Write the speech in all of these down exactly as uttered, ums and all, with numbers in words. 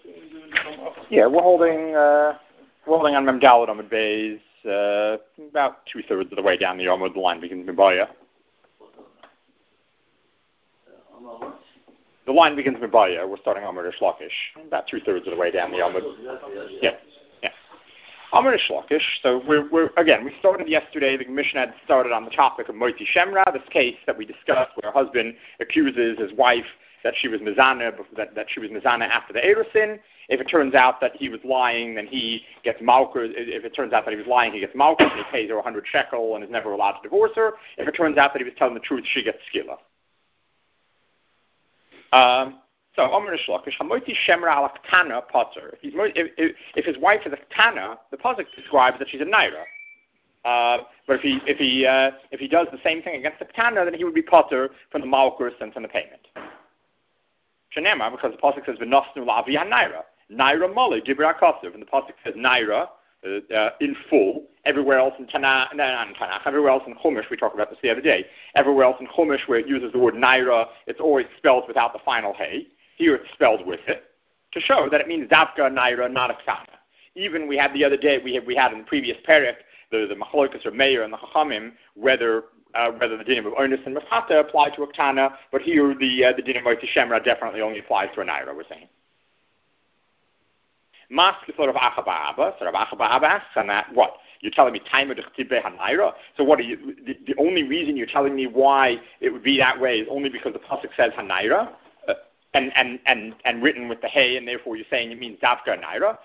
Yeah, we're holding uh, we're holding on Mem Dalet Amud Beis, uh about two thirds of the way down the Amud. The line begins in Mibaya. The line begins in Mibaya. We're starting Amud Shlakish, about two thirds of the way down the Amud. Yeah, yeah. Amud Shlakish. So we're we're again. We started yesterday. The Mishnah had started on the topic of Moiti Shemra, this case that we discussed, where a husband accuses his wife that she was mizana, that, that she was mizana after the erusin. If it turns out that he was lying, then he gets malchus. If it turns out that he was lying, he gets malchus, and he pays her a hundred shekel and is never allowed to divorce her. If it turns out that he was telling the truth, she gets skila. Um, so, Amr Shlakish, Hamoti Shemra ala Ktana Potter. If, if, if his wife is a Ktana, the pasuk describes that she's a Naira. Uh, but if he if he uh, if he does the same thing against the Ktana, then he would be Potter from the malchus and from the payment. Shenema, because the pasuk says v'nosnu lavi naira, naira mole gibra kosiv, and the pasuk says naira uh, uh, in full. Everywhere else in Tanakh, no, not in Tanakh, everywhere else in Chumash, we talked about this the other day. Everywhere else in Chumash where it uses the word naira, it's always spelled without the final hey. Here it's spelled with it to show that it means davka naira, not a ksana. Even we had the other day, we had we had in the previous parak the the machlokas or mayor and the chachamim whether. Uh, whether the dinim of onus and mefata apply to a ktana, but here the uh, the dinim of shemra definitely only applies to a naira, we're saying. Mas sort of achababa, sort of achababa asks on that, what? You're telling me timer d'chtibe hanaira? So what are you, the, the only reason you're telling me why it would be that way is only because the pasuk says hanaira? Uh, and, and, and, and written with the hey, and therefore you're saying it means davka naira.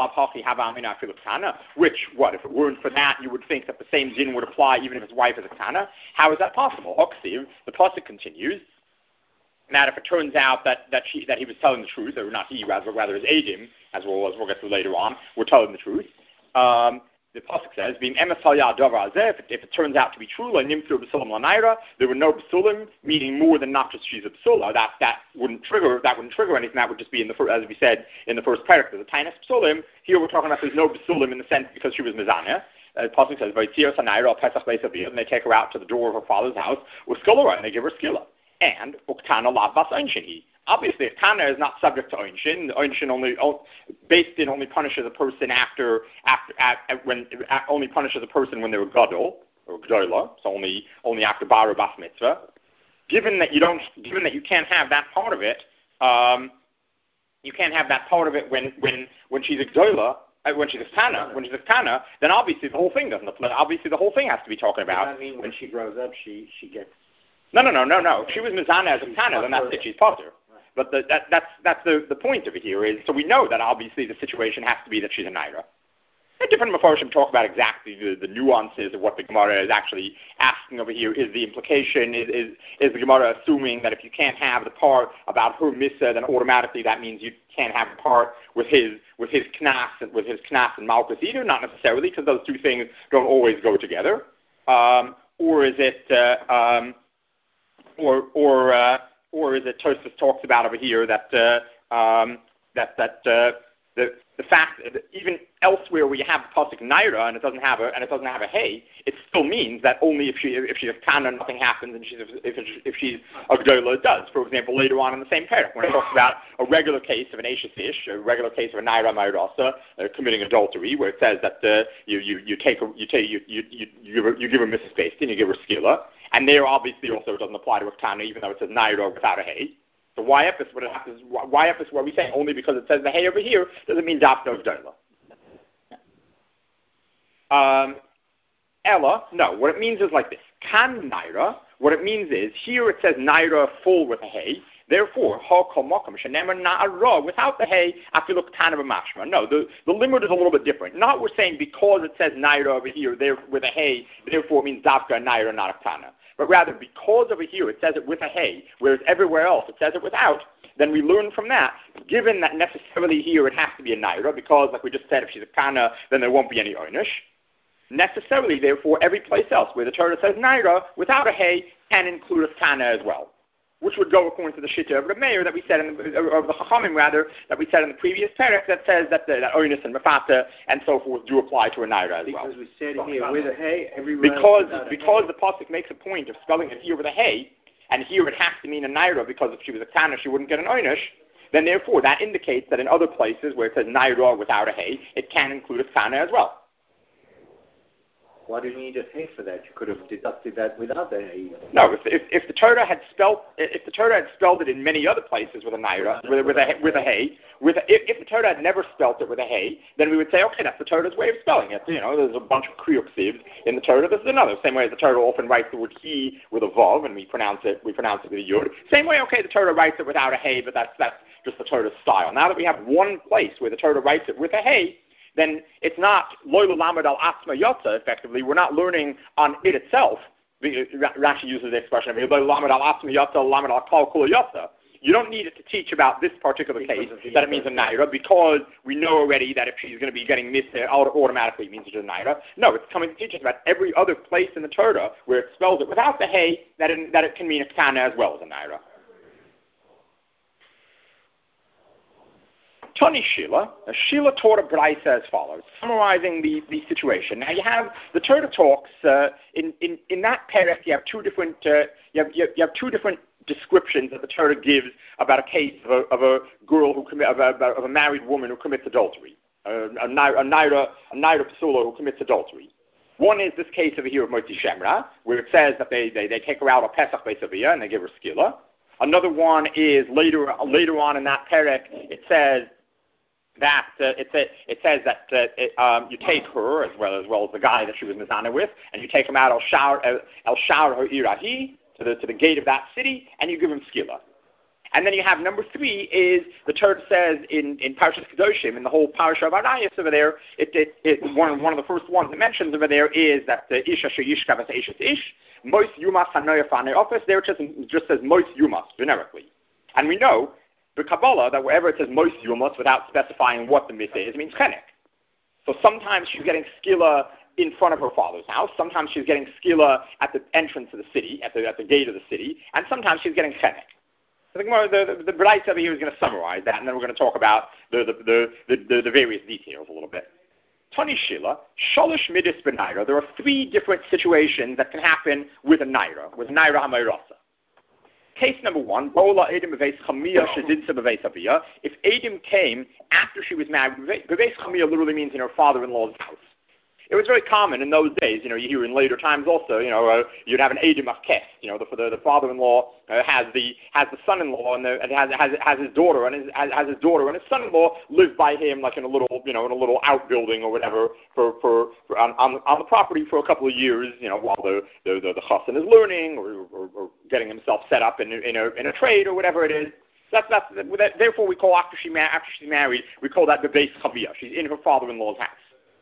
Which, what, if it weren't for that, you would think that the same din would apply even if his wife is a ktana? How is that possible? Oksiv, the pasuk continues, that if it turns out that, that, she, that he was telling the truth, or not he, rather, rather his adim, as we'll, as we'll get to later on, we're telling the truth. Um, The pasuk says, "Being if if it turns out to be true, there were no basulim, meaning more than not just she's a basula. That that wouldn't trigger that wouldn't trigger anything. That would just be in the first, as we said in the first parak. There's a tiny basulim. Here we're talking about there's no basulim in the sense because she was mizana. Uh, the pasuk says, and they take her out to the door of her father's house with skillah, and they give her skillah. And uktana lav bas einshin. Obviously, if Kana is not subject to Einshin, Einshin only, based in only punishes a person after, after, at, at, when, at, only punishes a person when they were Gadol, or Gdola, so only, only after Bar or Bas Mitzvah. Given that you don't, given that you can't have that part of it, um, you can't have that part of it when, when, when she's a Gdola, uh, when she's a Kana, when she's a Kana, then obviously the whole thing doesn't apply. Obviously the whole thing has to be talking about. Does that mean when she grows up, she, she gets... No, no, no, no, no. If she was Mizana as a Kana, then that's it, she's Potter. But the, that, that's, that's the, the point of it here is, so we know that obviously the situation has to be that she's a Naira. And different Mefarshim talk about exactly the, the nuances of what the Gemara is actually asking over here. Is the implication, is, is, is the Gemara assuming that if you can't have the part about her Missa, then automatically that means you can't have the part with his, with his Knas, and with his Knas and Malchus either? Not necessarily, because those two things don't always go together. Um, or is it, uh, um, or, or, uh, Or is it Tosfos talks about over here that uh, um, that that uh, the the fact that even elsewhere where you have the pasuk naira and it doesn't have a and it doesn't have a hey, it still means that only if she if she's a kana nothing happens, and she's if if she's a gdola it does. For example, later on in the same parak when it talks about a regular case of an eshes ish, a regular case of a naira mayrasa uh, committing adultery, where it says that uh, you you you take a, you take you you you, you give her, you give her missus based and you give her skila. And there, obviously, also doesn't apply to a ktana, even though it says naira without a hey. So why if this? What it happens? Why if this? What are we saying? Only because it says the hey over here doesn't mean daf no gdola. Um, Ella, no. What it means is like this: kan naira. What it means is here it says naira full with a hey. Therefore, ha kol makom shenemer na'ara without the hey afilu ktana b'mashma. No, the the limit is a little bit different. Not we're saying because it says naira over here there with a hey, therefore it means dafka naira, not a ktana. But rather, because over here it says it with a hey, whereas everywhere else it says it without, then we learn from that, given that necessarily here it has to be a naira, because like we just said, if she's a kana, then there won't be any oynish. Necessarily, therefore, every place else where the Torah says naira without a hey can include a kana as well, which would go according to the Shitta of the Meir that we said, in the, of the Chachamim rather, that we said in the previous parak that says that the that Oinus and Mefata and so forth do apply to a Naira as because well. Because we said here with a hey, everywhere Because, because the Pasuk makes a point of spelling it here with a hey, and here it has to mean a Naira because if she was a Kana she wouldn't get an Oinish, then therefore that indicates that in other places where it says naira without a hay, it can include a ktana as well. Why do you need a hay for that? You could have deducted that without the hay. No, if if, if the Torah had spelled if the Torah had spelled it in many other places with a naira with, with a with a hay with a, if, if the Torah had never spelt it with a hay, then we would say, okay, that's the Torah's way of spelling it. You know, there's a bunch of kriyuk sivs in the Torah. This is another. Same way as the Torah often writes the word he with a vav, and we pronounce it we pronounce it with a yud. Same way, okay, the Torah writes it without a hay, but that's that's just the Torah's style. Now that we have one place where the Torah writes it with a hay, then it's not loyal lamed al asma yotza, effectively. We're not learning on it itself. Rashi uses the expression of loyal lamed al asma yotza, lamed al kol kula yotza. You don't need it to teach about this particular case that it means a naira, because we know already that if she's going to be getting missed, it automatically means it's a naira. No, it's coming to teach us about every other place in the Torah where it spells it without the hay, that it, that it can mean a ktana as well as a naira. Tani Shila, Shila taught a brisa as follows, summarizing the, the situation. Now you have the Torah talks uh, in, in in that perek. You have two different uh, you, have, you, have, you have two different descriptions that the Torah gives about a case of a, of a girl who commit of a, of a married woman who commits adultery, uh, a naira a naira a naira pasula who commits adultery. One is this case over here of Motzi Shemra, where it says that they, they, they take her out of Pesach Beisavia and they give her skila. Another one is later later on in that perek. It says that uh, it, sa- it says that uh, it, um, you take her as well as well as the guy that she was mizana with, and you take him out el shar el shar her irahi to the to the gate of that city, and you give him skila. And then you have number three is the Torah says in in Parshas Kedoshim, in the whole Parasha of Arayos over there, it, it, it one one of the first ones it mentions over there is that the isha sheyishka v'as isha ish mois yumas hanoya fanei office. There it just it just says mois yumas generically, and we know the Kabbalah that wherever it says mois yumas without specifying what the mitzvah is, it means chenek. So sometimes she's getting skila in front of her father's house, sometimes she's getting skila at the entrance of the city, at the at the gate of the city, and sometimes she's getting chenek. I think the the, the B'rayta over here is going to summarize that, and then we're going to talk about the the the, the, the, the various details a little bit. Tani Shila, Shalosh Midis B'Naira. There are three different situations that can happen with a naira, with naira hamayrasa. Case number one, Bola Edim Beves Chamia Shedinsa Beves Avia. If Edim came after she was married, Beves Chamia literally means in her father-in-law's house. It was very common in those days. You know, you hear in later times also. You know, uh, you'd have an Edim Akes. You know, the the, the father-in-law uh, has the has the son-in-law and, the, and has has has his daughter and his has, has his daughter and his son-in-law live by him like in a little you know in a little outbuilding or whatever for for, for on, on on the property for a couple of years. You know, while the the the, the chassan is learning or, or or getting himself set up in in a in a trade or whatever it is. That's that's that, therefore we call after she ma- after she's married we call that the Beis Chavia. She's in her father-in-law's house.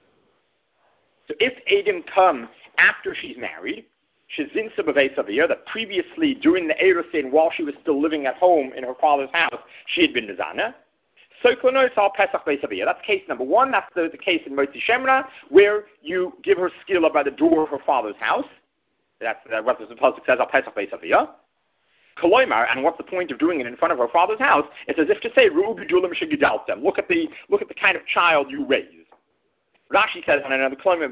So if Edim come after she's married, Shezinsa B'Veis Aviyah, that previously during the Erusin, while she was still living at home in her father's house, she had been Nizana. So Pesach Beis Aviyah. That's case number one. That's the, the case in Motzi Shemra, where you give her skila by the door of her father's house. That's uh, what the pasuk says, Al Pesach Beis Aviyah. Koloimar, and what's the point of doing it in front of her father's house? It's as if to say, Ru'u b'julim shegidaltem. Look at the look at the kind of child you raise. Rashi says on another comment,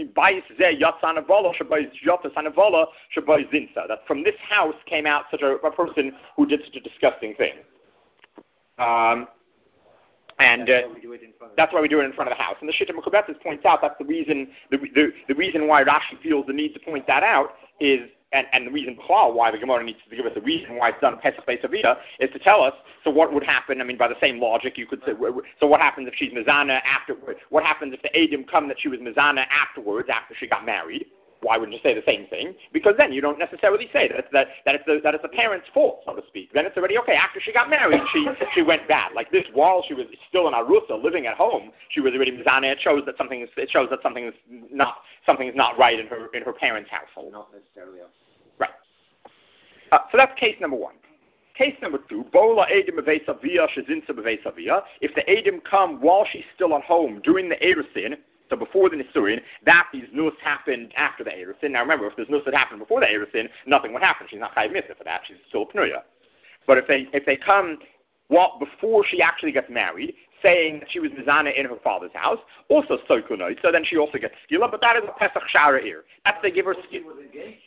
that from this house came out such a, a person who did such a disgusting thing. Um, and uh, that's why we do it in front of the house. And the Shitta Mekubetzes points out that's the reason the, the, the reason why Rashi feels the need to point that out is, and, and the reason why the Gemara needs to give us the reason why it's done Pesach Beis Aviyah is to tell us, so what would happen, I mean, by the same logic, you could say, so what happens if she's Mizana after, what happens if the Edim come that she was Mizana afterwards, after she got married? Why wouldn't you say the same thing? Because then you don't necessarily say that it's the, that it's the, that it's the parent's fault, so to speak. Then it's already, okay, after she got married, she she went bad. Like this, while she was still in Arusa, living at home, she was already Mizana. It shows that something is, it shows that something is not, something is not right in her, in her parents' household. Not necessarily. Right. Uh, so that's case number one. Case number two, Bola Edim Beveis Aviyah Shezinsa Beveis Aviyah. If the Edim come while she's still at home during the Erusin, so before the Nisurin, that these nus happened after the Erusin. Now remember, if this nus had happened before the Erusin, nothing would happen. She's not chayiv mitzvah for that. She's still a pnuya. But if they if they come well before she actually gets married, saying that she was mizana in her father's house, also sokunoi, so then she also gets skila. But that is a Pesach Shara here. That's they give her skila.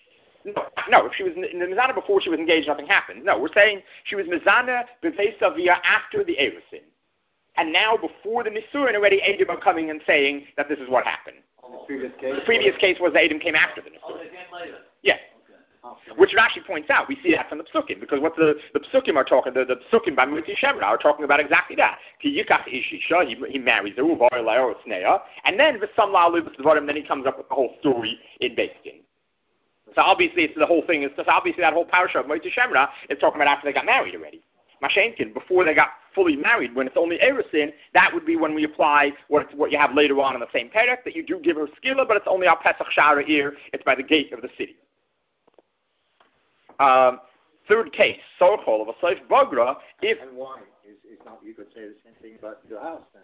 no, no, if she was in the Mizana before she was engaged, nothing happened. No, we're saying she was Mizana b'Veisavia after the Erusin. And now, before the Nisuin, already Edom are coming and saying that this is what happened. The previous case, the previous case was that Edom came after the Nisuin. Oh, they came later. Yes. Okay. Which it actually points out, we see that from the Psukim, because what the, the Psukim are talking, the, the Psukim by Motzi Shemra are talking about exactly that. Ki yikach ishisha, he, he marries her, and then then he comes up with the whole story in Beis Din. So obviously, it's the whole thing is just obviously that whole parasha of Motzi Shemra is talking about after they got married already. Mashenkin, before they got fully married, when it's only Erusin, that would be when we apply what what you have later on in the same perek, that you do give her skila, but it's only al Pesach Shara here, it's by the gate of the city. Um, third case, Sorchol of a Seif Bagra, if... And why? Is, is not, you could say the same thing about your house then.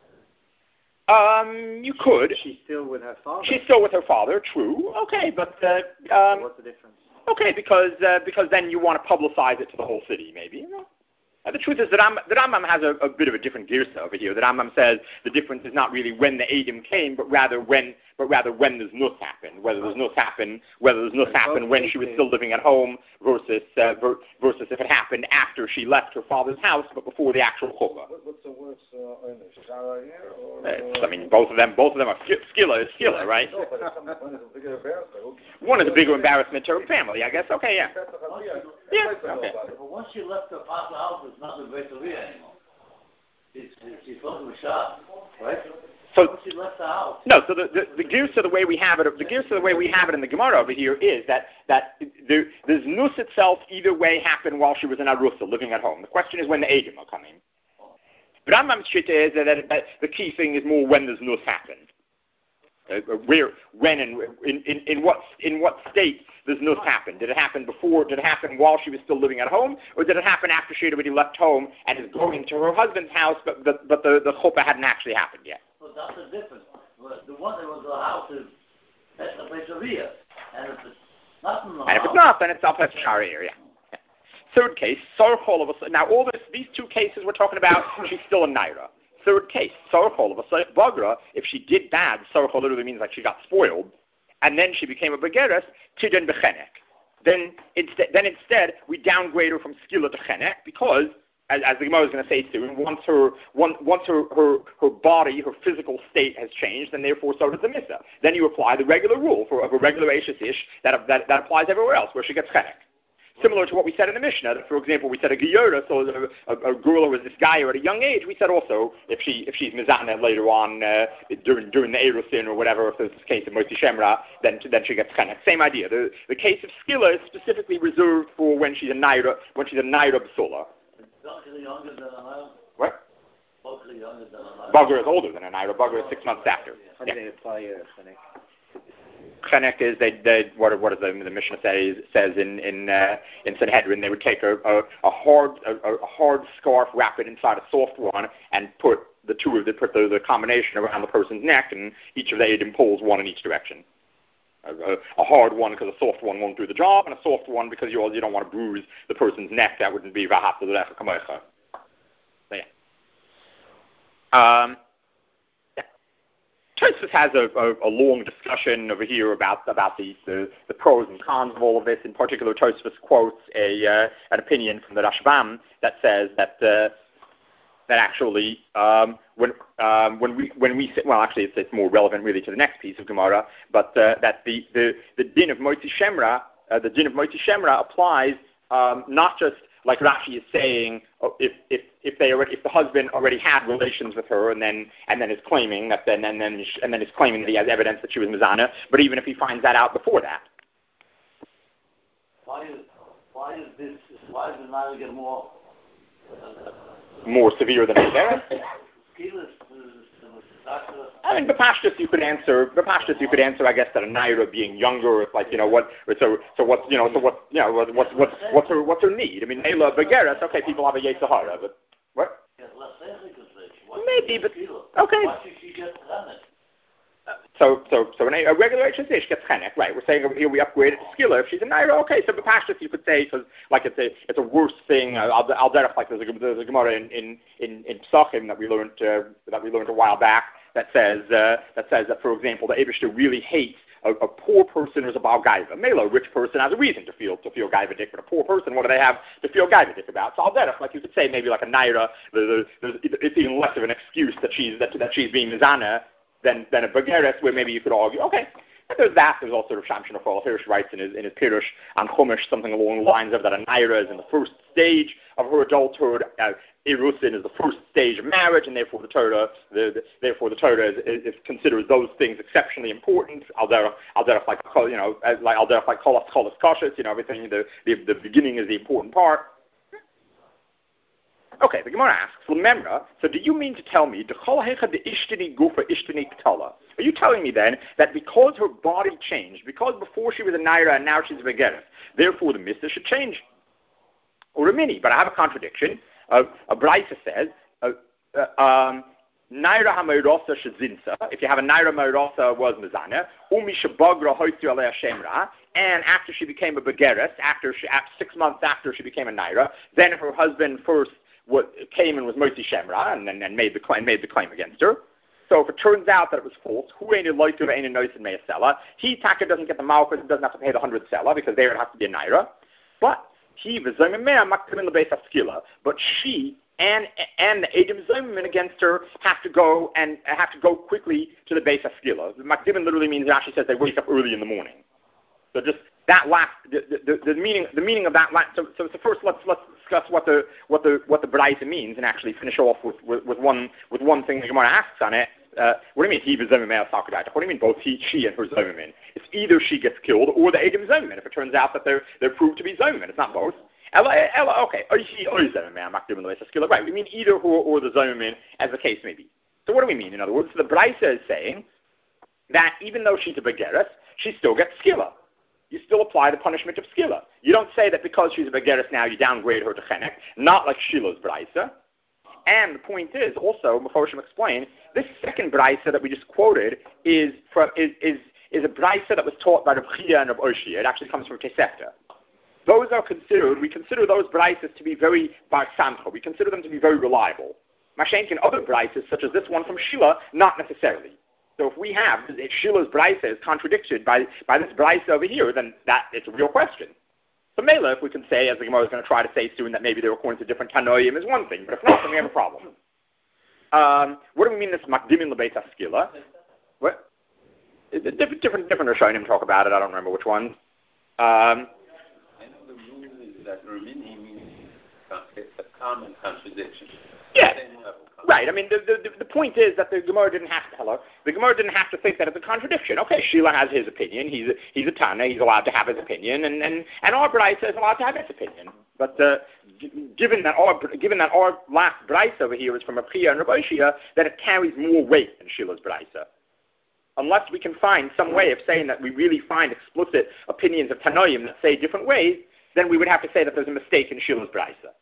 Um, you could. She's still with her father. She's still with her father, true. Okay, but... Uh, um, What's the difference? Okay, because uh, because then you want to publicize it to the whole city, maybe. You know? Uh, the truth is that Ram, the Rambam has a, a bit of a different girsa over here. The Rambam says the difference is not really when the Edom came, but rather when, but rather when the Znus happened. Whether the Znus happened, whether the Znus happened when she was still living at home versus uh, ver, versus if it happened after she left her father's house, but before the actual chuppah. What, what's the worse uh, Einish? Shara here or? Uh, I mean, both of them, both of them are skilla is skilla, right? No, but some, one is a bigger embarrassment. One is a bigger embarrassment to her family, I guess. Okay, yeah. Yeah. Okay. But once she left her father's house, it's not the Beit Avia anymore. She's, she's supposed to be shot, right? So once she left the house. No, so the the, the girsa, the way we have it, the girsa, the way we have it in the Gemara over here is that that the the znus itself either way happened while she was in Arusa, living at home. The question is when the Edom are coming. Rambam's shita is that, that, that the key thing is more when the znus happened. Uh, where, when, and in, in, in what in what state does znus happen? Did it happen before? Did it happen while she was still living at home, or did it happen after she had already left home and is going to her husband's house, but but, but the the chuppah hadn't actually happened yet? Well, that's the difference. The one that was the house is that's the Beit Avia, and if it's not in the and house, if it's not, then it's al Pesach Shara area. Yeah. Third case, Sorchol of a now all this these two cases we're talking about, she's still a Naira. Third case, Sorchol of a Seif Bagra, if she did bad, Sorchol literally means like she got spoiled, and then she became a Begeres, Tidin Bechenek. Then instead, then instead, we downgrade her from Skila to Chenek, because, as, as the Gemara is going to say soon, once her once, once her, her, her body, her physical state has changed, then therefore so does the Missa. Then you apply the regular rule for, of a regular Eishes Ish that, that, that applies everywhere else, where she gets Chenek. Similar to what we said in the Mishnah, that, for example, we said a Geyora, so a, a, a girl who was this guy at a young age, we said also, if she if she's Mizana later on, uh, during during the Erusin or whatever, if there's this case of Motzi Shemra, then then she gets Chenek. Same idea. The the case of Skila is specifically reserved for when she's a Naira, when she's a Naira B'Sula. younger than a Naira. What? Younger than a Naira. Bugger is older than a Naira. Bugger is six months after. How Yeah. do they apply your Chenek? Chenek is they, they what what does the, the Mishnah says says in in uh, in Sanhedrin, they would take a a, a hard a, a hard scarf, wrap it inside a soft one, and put the two of the put the, the combination around the person's neck, and each of the Edom pulls one in each direction. A, a, a hard one because a soft one won't do the job, and a soft one because you you don't want to bruise the person's neck. That wouldn't be v'hafta l'lecha kamecha. So yeah. Um. Tosfos has a, a, a long discussion over here about about the, the, the pros and cons of all of this. In particular, Tosfos quotes a uh, an opinion from the Rashbam that says that uh, that actually um, when um, when we when we well actually it's, it's more relevant really to the next piece of Gemara, but uh, that the, the, the din of Motzi Shemra uh, the din of Motzi Shemra applies um, not just like Rashi is saying, if if if they already, if the husband already had relations with her, and then and then is claiming that then and then and then is claiming that he has evidence that she was Mizana, but even if he finds that out before that. Why is why is this? Why does the Naira get more uh, more severe than Mizera? I mean, B'Pashtus you could answer. B'Pashtus you could answer. I guess that a Naira being younger, it's like you know what. So so what you know. So what you know. What what what's what's her what's her need? I mean, Nayla Begeres. Okay, people have a Yetzirah, but what? Maybe, but okay. Why should she get Chenek? So so so a, a regular H S Ish gets Chenek, right? We're saying over here we upgrade it to Skila. If she's a Naira, okay. So B'Pashtus you could say because like it's a it's a worse thing. Uh, I'll I'll derech like there's a there's a Gemara in in in, in Psachim that we learned uh, that we learned a while back. That says uh, that says that, for example, the Eibishter really hates a, a poor person is a Baal Gaiva. Mela, a rich person has a reason to feel to feel Gaiva dick, but a poor person, what do they have to feel Gaiva dick about? So Al Derech, like you could say, maybe like a Naira, the, the, the, it's even less of an excuse that she's that, that she's being Mizana than than a Begeres, where maybe you could argue, okay. And there's that. There's also sort of Sham Shinafal Hirsch writes in his in his Pirush on Chumash something along the lines of that a Naira is in the first stage of her adulthood. Uh, Erusin is the first stage of marriage, and therefore the Torah, the, the, therefore the Torah is, is, is considers those things exceptionally important. Al derech, al derech like you know, like al derech like kolas kolas kashas, you know, everything. The, the the beginning is the important part. Okay, the Gemara asks, Lememra, so do you mean to tell me, are you telling me then that because her body changed, because before she was a Naira and now she's a Begeres, therefore the Mitzvah should change? Or a mini, but I have a contradiction. Uh, a Braisa says, uh, uh, um, Naira HaMeirosa Shazinsa, if you have a Naira Meirosa was Mizana, Umi Shabagra Hoitzu Alea Shemra, and after she became a Begeres, after, she, after six months after she became a Naira, then her husband first what came and was Moshe Shemra and, and, and made the claim made the claim against her. So if it turns out that it was false, who ain't like to ain't a noise in Me'asela, he Taka doesn't get the malchus, doesn't have to pay the hundred sela because there it has to be a naira. But he was maktim in the base of skilla. But she and and the Edom Zayman against her have to go and have to go quickly to the base of skilla. The maktim literally means Rashi says they wake up early in the morning. So just that last the, the, the meaning the meaning of that last so, so so first let's let's discuss what the what the what the Braisa means and actually finish off with, with, with one with one thing the Gemara asks on it. Uh, what do you mean he was Zayman Sakadai? What do you mean both he she and her Zayman? It's either she gets killed or the Edom Zayman if it turns out that they're they're proved to be Zayman. It's not both. Ella, Ella, okay, or she or Zayman makdim in the skill. Right, we mean either her or the Zayman as the case may be. So what do we mean? In other words, the Braisa is saying that even though she's a Begeres, she still gets skilla. You still apply the punishment of skilla. You don't say that because she's a Begeres now you downgrade her to chenek, not like Shiloh's Braisa. And the point is also, Meforshim explained, this second Braisa that we just quoted is from, is, is, is a Braisa that was taught by Rav Chia and Rav Oshia. It actually comes from Tosefta. Those are considered, we consider those Braisas to be very bar samcha. We consider them to be very reliable. Mashenk and other Braisas, such as this one from Shila, not necessarily. So if we have, if Shila's Braisa is contradicted by, by this Braisa over here, then that it's a real question. So Mela, if we can say, as the Gemara is going to try to say soon, that maybe they're according to different Tanoim is one thing, but if not, then we have a problem. Um, what do we mean this Makdimin Lebeis Askila? What? Different, different, different Rishonim talk about it. I don't remember which ones. Um, I know the rule is that Ramini means it's a common contradiction. Yeah. Right. I mean, the, the the point is that the Gemara didn't have to. Hello. The Gemara didn't have to think that it's a contradiction. Okay, Sheila has his opinion. He's a, he's a Tana. He's allowed to have his opinion, and and and our Braisa is allowed to have his opinion. But uh, g- given that our given that our last Braisa over here is from Rav Chia and Rav Oshia, that it carries more weight than Sheila's Braisa. Unless we can find some way of saying that we really find explicit opinions of Tanoim that say different ways, then we would have to say that there's a mistake in Sheila's Braisa.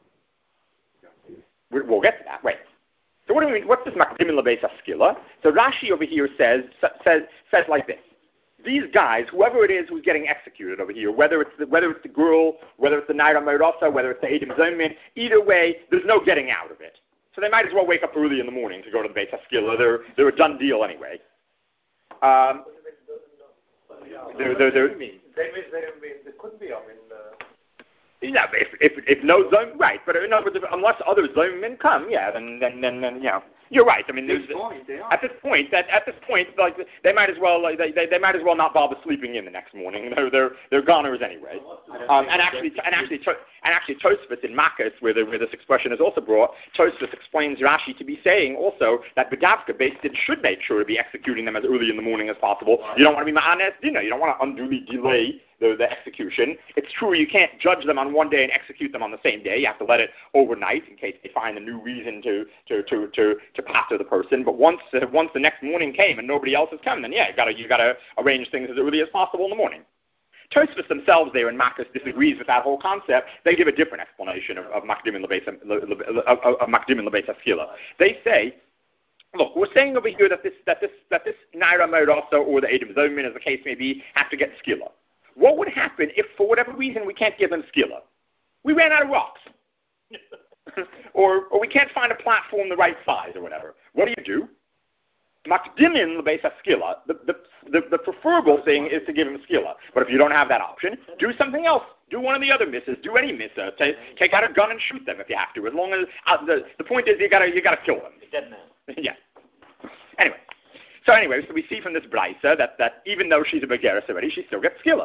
We'll get to that. Wait. So what do we mean? What's this Makdimin Lebeis Askila? So Rashi over here says says says like this: these guys, whoever it is who's getting executed over here, whether it's the, whether it's the girl, whether it's the Naira Meirasa, whether it's the Edom Zayman, either way, there's no getting out of it. So they might as well wake up early in the morning to go to the Beis Askila. They're they're a done deal anyway. Um, they're they're, they're, They couldn't be. I mean. Uh... Yeah, if if if no zone, right? But in other words, unless other zone men come, yeah, then then then, then you know, you're right. I mean, there's, at this point, that at this point, like they might as well, like, they, they they might as well not bother sleeping in the next morning. They're they're they're goners anyway. Um, and actually, and actually, and actually, Tosfos in Makkas, where the, where this expression is also brought, Tosfos explains Rashi to be saying also that Bedavka based should make sure to be executing them as early in the morning as possible. You don't want to be ma'anes dinner. You don't want to unduly delay The, the execution. It's true you can't judge them on one day and execute them on the same day. You have to let it overnight in case they find a new reason to to to to, to pastor the person. But once uh, once the next morning came and nobody else has come, then yeah, you gotta you gotta arrange things as early as possible in the morning. Tosfos themselves there in Makkas disagrees with that whole concept. They give a different explanation of, of Makdim and Lebeis of Makdim and Lebeis Askila. They say, look, we're saying over here that this that this that this Naira Meirasa or the Edom Zayman, as the case may be, have to get skilla. What would happen if, for whatever reason, we can't give them skilla? We ran out of rocks. or or we can't find a platform the right size or whatever. What do you do? Makdimin l'beis skilla. The, the, the, the preferable thing is to give him a skilla. But if you don't have that option, do something else. Do one of the other misses. Do any missa. Take, take out a gun and shoot them if you have to. As long as uh, the the point is you gotta you gotta kill them. Dead man. Yeah. Anyway. So anyway, so we see from this brisa that, that even though she's a begeres already, she still gets skilla.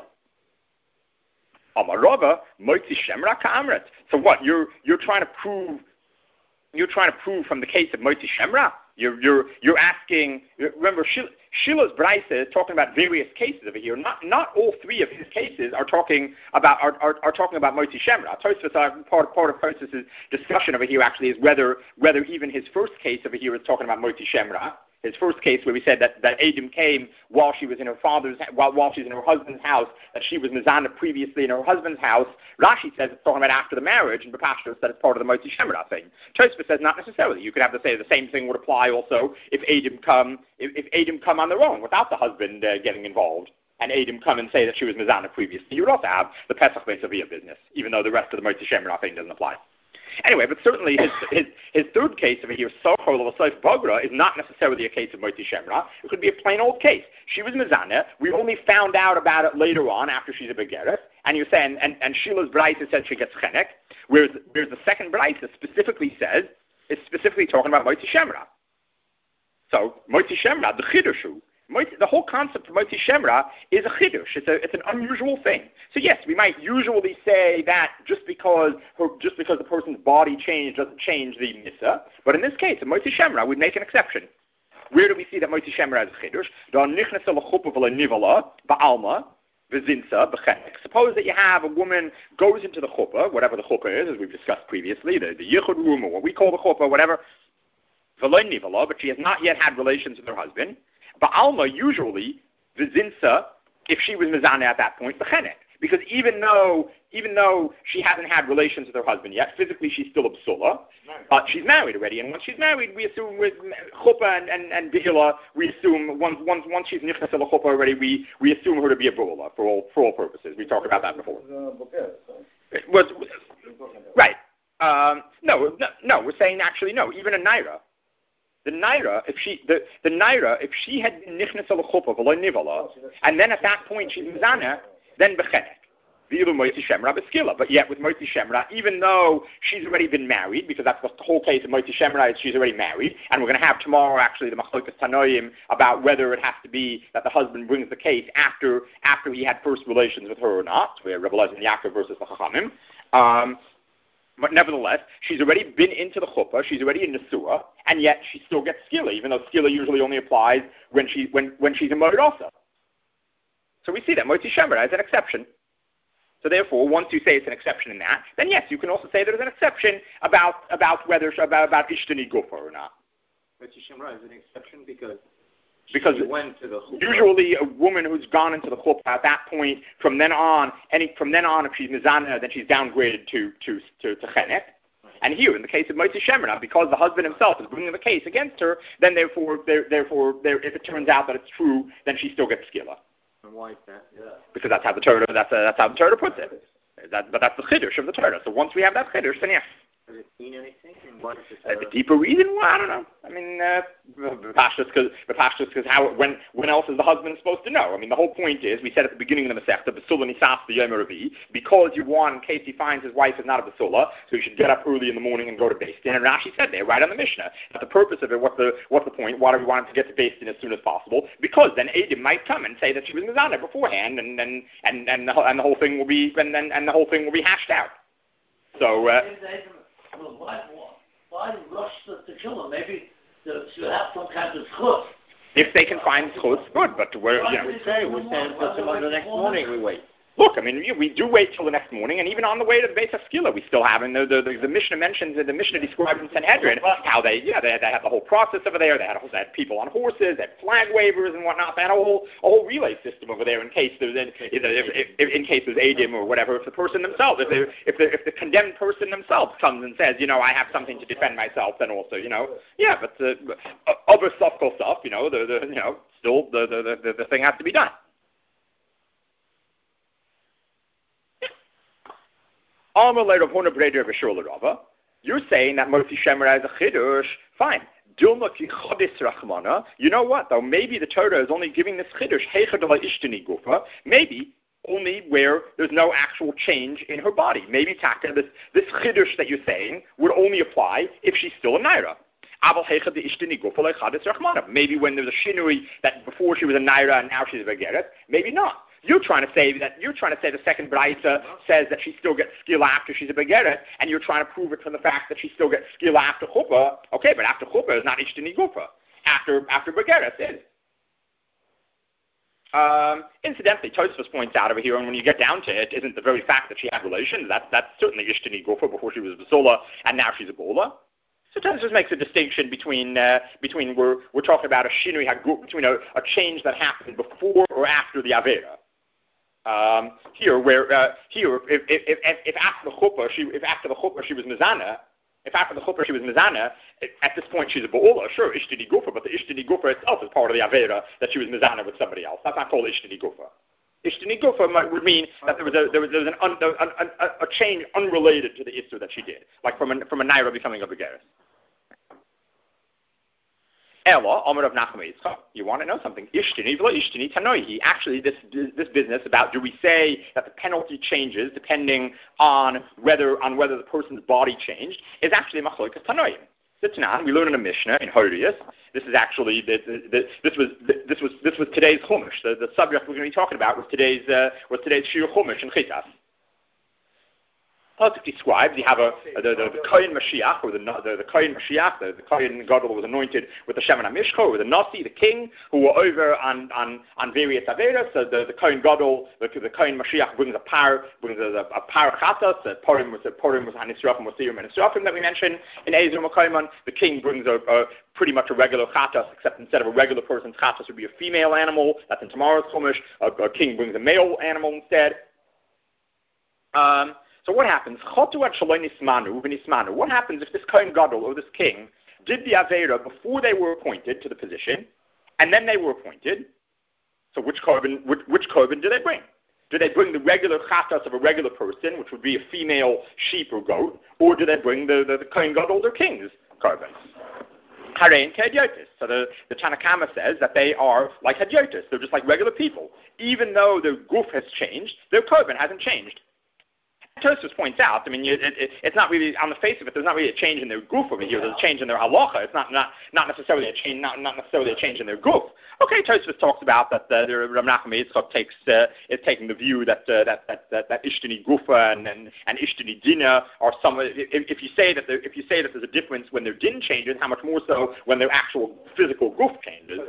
Amarova moitzi shemra ka'amret. So what? You're you're trying to prove you're trying to prove from the case of moitzi shemra. You're you're you're asking. Remember, Shil, Shiloh's brisa is talking about various cases over here. Not not all three of his cases are talking about are are, are talking about moitzi shemra. Tosfos, uh, part part of Tosfos' discussion over here actually is whether whether even his first case over here is talking about moitzi shemra. His first case where we said that, that Adam came while she was in her father's, while, while she's in her husband's house, that she was Mizana previously in her husband's house. Rashi says it's talking about after the marriage, and Bapashtos said it's part of the Motzi Shemra thing. Tosfos says not necessarily. You could have to say the same thing would apply also if Adam come, if, if Adam come on their own without the husband uh, getting involved. And Adam come and say that she was Mizana previously. You would also have the Pesach Beisavia business, even though the rest of the Motzi Shemra thing doesn't apply. Anyway, but certainly his his, his third case over here, Sochol or Soif Bogra, is not necessarily a case of Motzi Shemra. It could be a plain old case. She was Mizana. We only found out about it later on after she's a Begeres. And you're saying, and, and Shilah's Braisa said she gets Chenek, whereas, whereas the second Braisa specifically says, is specifically talking about Motzi Shemra. So, Motzi Shemra, the Chidushu, the whole concept of Motzi Shemra is a chidush. It's a it's an unusual thing. So yes, we might usually say that just because her, just because the person's body changed doesn't change the nissa. But in this case, in Motzi Shemra, we'd make an exception. Where do we see that Motzi Shemra is a chidush? Suppose that you have a woman goes into the chuppah, whatever the chuppah is, as we've discussed previously, the, the yichud room or what we call the chuppah, whatever. But she has not yet had relations with her husband. Ba'alma, usually, the zinsa, if she was mizana at that point, the chenek. Because even though even though she hasn't had relations with her husband yet, physically she's still a psula, uh, she's married already. And once she's married, we assume with chuppah and, and, and bihila, we assume once once once she's nichnas el chuppah already, we, we assume her to be a bu'ula for all for all purposes. We talked about that before. It was, right. Um, no, no, no, we're saying actually no, even a naira. The naira, if she the, the naira, if she had been nichnas al chuppah v'lo nivala, and then at that point she's mizana, then bechenek. V'ilo moitzi shemra b'skila. But yet with moitzi shemra, even though she's already been married, because that's the whole case of moitzi shemra is she's already married, and we're going to have tomorrow actually the machlokas tanoim about whether it has to be that the husband brings the case after after he had first relations with her or not. Where Rebbe Lezer and Yaakov versus the Chachamim. Um, But nevertheless, she's already been into the chuppah, she's already in Nesua, and yet she still gets skila, even though skila usually only applies when, she, when, when she's in Moed also. So we see that Motzi Shemra is an exception. So therefore, once you say it's an exception in that, then yes, you can also say there's an exception about, about whether, about, about Ishtani Gufa or not. Motzi Shemra is an exception because... Because went to the usually a woman who's gone into the chuppah at that point, from then on, any from then on, if she's mizana, then she's downgraded to to to, to chenek. And here, in the case of Motzi Shemra, because the husband himself is bringing the case against her, then therefore, there, therefore, there, if it turns out that it's true, then she still gets skila. And why is that? Yeah. Because that's how the Torah that's uh, that's how the Torah puts it. That, but that's the chiddush of the Torah. So once we have that chiddush, then yes. Does it mean anything? And what is Uh, the deeper reason? Well, I don't know. I mean, uh, because how when when else is the husband supposed to know? I mean, the whole point is we said at the beginning of the Masechta, Basula Nisas the Yom Revi, because you want in case he finds his wife is not a Basula, so he should get up early in the morning and go to Beis Din. And Rashi said there, right on the Mishnah, that the purpose of it, what's the what's the point? Why do we want him to get to Beis Din as soon as possible? Because then Adam might come and say that she was Mizana beforehand, and and and and the, and the whole thing will be and then and the whole thing will be hashed out. So. Uh, Well, why, why rush to, to kill him? Maybe to, to have some kind of chutz. If they can find chutz, good. But we're, you know, we say we say until tomorrow the next morning we wait. Look, I mean, we do wait till the next morning, and even on the way to the base of Skila, we still have. And the, the, the, the Mishnah mentions, the Mishnah describes in Sanhedrin how they, yeah, they, they had the whole process over there. They had, they had people on horses, they had flag wavers and whatnot. They had a whole, a whole relay system over there in case there's, in, if, if, in case there's Adim or whatever. If the person themselves, if, if the if the condemned person themselves comes and says, you know, I have something to defend myself, then also, you know, yeah, but uh, other stuff goes stuff, you know, the, the you know, still the the, the the thing has to be done. You're saying that Motzi Shemra is a chidush. Fine. Dilma ki chodis rachmana. You know what, though? Maybe the Torah is only giving this chiddush, heicha de la ishtini gufa. Maybe only where there's no actual change in her body. Maybe taka, this, this chiddush that you're saying would only apply if she's still a naira. Maybe when there's a shinui that before she was a naira and now she's a begeret, maybe not. You're trying to say that you're trying to say the second braisa says that she still gets skill after she's a begeret, and you're trying to prove it from the fact that she still gets skill after chuppah. Okay, but after chuppah is not ishtini gufa. After after begeret is. Um, incidentally, Tosfos points out over here, and when you get down to it, isn't the very fact that she had relations, that's, that's certainly ishtini gufa before she was a basula, and now she's a bola. So Tosfos makes a distinction between uh, between we're we're talking about a shinui haguf, between a, a change that happened before or after the avera. Um, here, where uh, here, if, if if if after the chuppah she if after the chuppah she was mizana, if after the chuppah she was mizana, at this point she's a ba'ula, sure, ishtini gufa, but the ishtini gufa itself is part of the avera that she was mizana with somebody else. That's not called ishtini gufa. Ishtini gufa would mean that there was a there was, there was an, un, an, an, a change unrelated to the issur that she did, like from a from a naira becoming a begeres. Ella, Amar of Nachum Yitzchak. You want to know something? Ishtini v'lo ishtini tanoihi. Actually, this this business about do we say that the penalty changes depending on whether on whether the person's body changed is actually machlokas tanoim. Sitnan, we learn in a Mishnah in Horius. This is actually the, the, the, this was this was this was today's Chumash. The, the subject we're going to be talking about was today's uh, was today's Shir Chumash in Chitas. As described, you have a, a the, the, the Kohen Mashiach, or the the, the Kohen Mashiach, the, the Kohen Gadol was anointed with the Shemen HaMishcha, or the Nasi, the king, who were over on on, on various averas. So the, the Kohen Gadol, the, the Kohen Mashiach brings a par, brings a, a par chatas, a Purim was a Purim was Hanisrafim, was Siyum and Nisrafim that we mentioned in Ezra Makayman. The king brings a, a pretty much a regular chatas, except instead of a regular person's chatas would be a female animal. That's in tomorrow's Chumash. A, a king brings a male animal instead. Um. So what happens? What happens if this Kohen Gadol or this king did the Avera before they were appointed to the position, and then they were appointed? So which Korban, which, which Korban do they bring? Do they bring the regular chatas of a regular person, which would be a female sheep or goat, or do they bring the, the, the Kohen Gadol or king's Korban? Harein Hadyotis. So the, the Tanakama says that they are like Hadyotis. They're just like regular people. Even though their goof has changed, their Korban hasn't changed. Tosfos points out, I mean, it, it, it's not really, on the face of it, there's not really a change in their goof over here. There's a change in their halacha. It's not not, not necessarily a change, not, not necessarily a change in their goof. Okay, Tosfos talks about that uh, the Rav Nachum Yitzchak takes uh, is taking the view that uh, that that that, that ishtini gufa and, and and ishtini dina are some. If, if you say that there, if you say that there's a difference when their din changes, how much more so when their actual physical goof changes?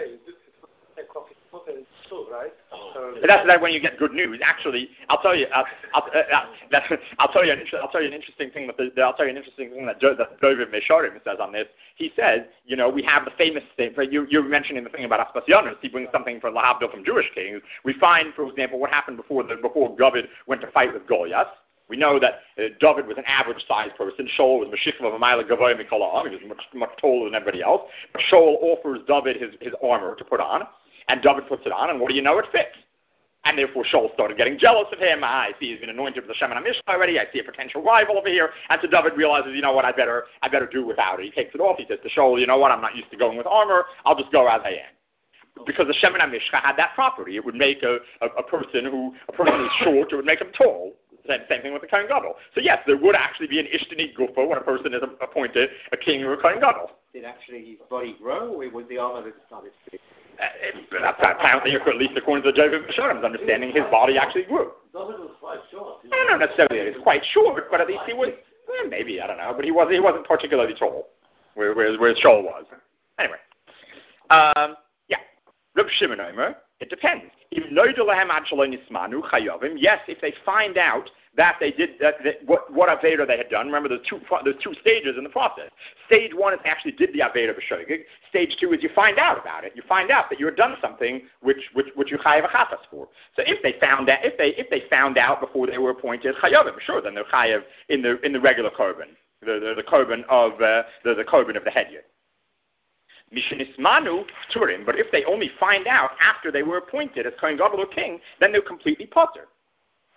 Right? But that's that when you get good news. Actually, I'll tell you. I'll, I'll, uh, that, I'll tell you. An inter- I'll tell you an interesting thing. That the, I'll tell you an interesting thing that, jo- that David Mesharim says on this. He says, you know, we have the famous thing. You, you're mentioning the thing about Aspasianus. He brings something for Lahavdil from Jewish kings. We find, for example, what happened before the, before David went to fight with Goliath. We know that uh, David was an average-sized person. Shaul was Meshikva of a mile Gavoy Mikolah. He was much much taller than everybody else. But Shaul offers David his, his armor to put on. And David puts it on, and what do you know? It fits. And therefore Shaul started getting jealous of him. Ah, I see he's been anointed with the Shemen HaMishcha already. I see a potential rival over here. And so David realizes, you know what, I better I better do without it. He takes it off. He says to Shaul, you know what, I'm not used to going with armor. I'll just go as I am. Because the Shemen HaMishcha had that property. It would make a, a, a person who a person who's short, it would make him tall. Same, same thing with the Kohen Gadol. So yes, there would actually be an ishtini gufa when a person is appointed a king or a Kohen Gadol. Did actually his body grow, or was the armor that started to Uh, that's apparently, at least according to David Mesharim's understanding, his body actually grew. David was quite short. I don't know necessarily that he was quite short, but at least he was, eh, maybe, I don't know, but he wasn't, he wasn't particularly tall, where, where, where Shaul was. Anyway, um, yeah, Reb Shimon Omer, it depends. Yes, if they find out that they did that, that what, what Avera they had done. Remember, there's two there's two stages in the process. Stage one is actually did the Avera b'shogeg. Stage two is you find out about it. You find out that you had done something which which which you chayav a chatas for. So if they found that if they if they found out before they were appointed chayavim, sure, then they're chayav in the in the regular korban, the the, the korban of uh, the the korban of the hedyot. Mishinismanu turim, but if they only find out after they were appointed as Kohen Gadol or king, then they're completely potter.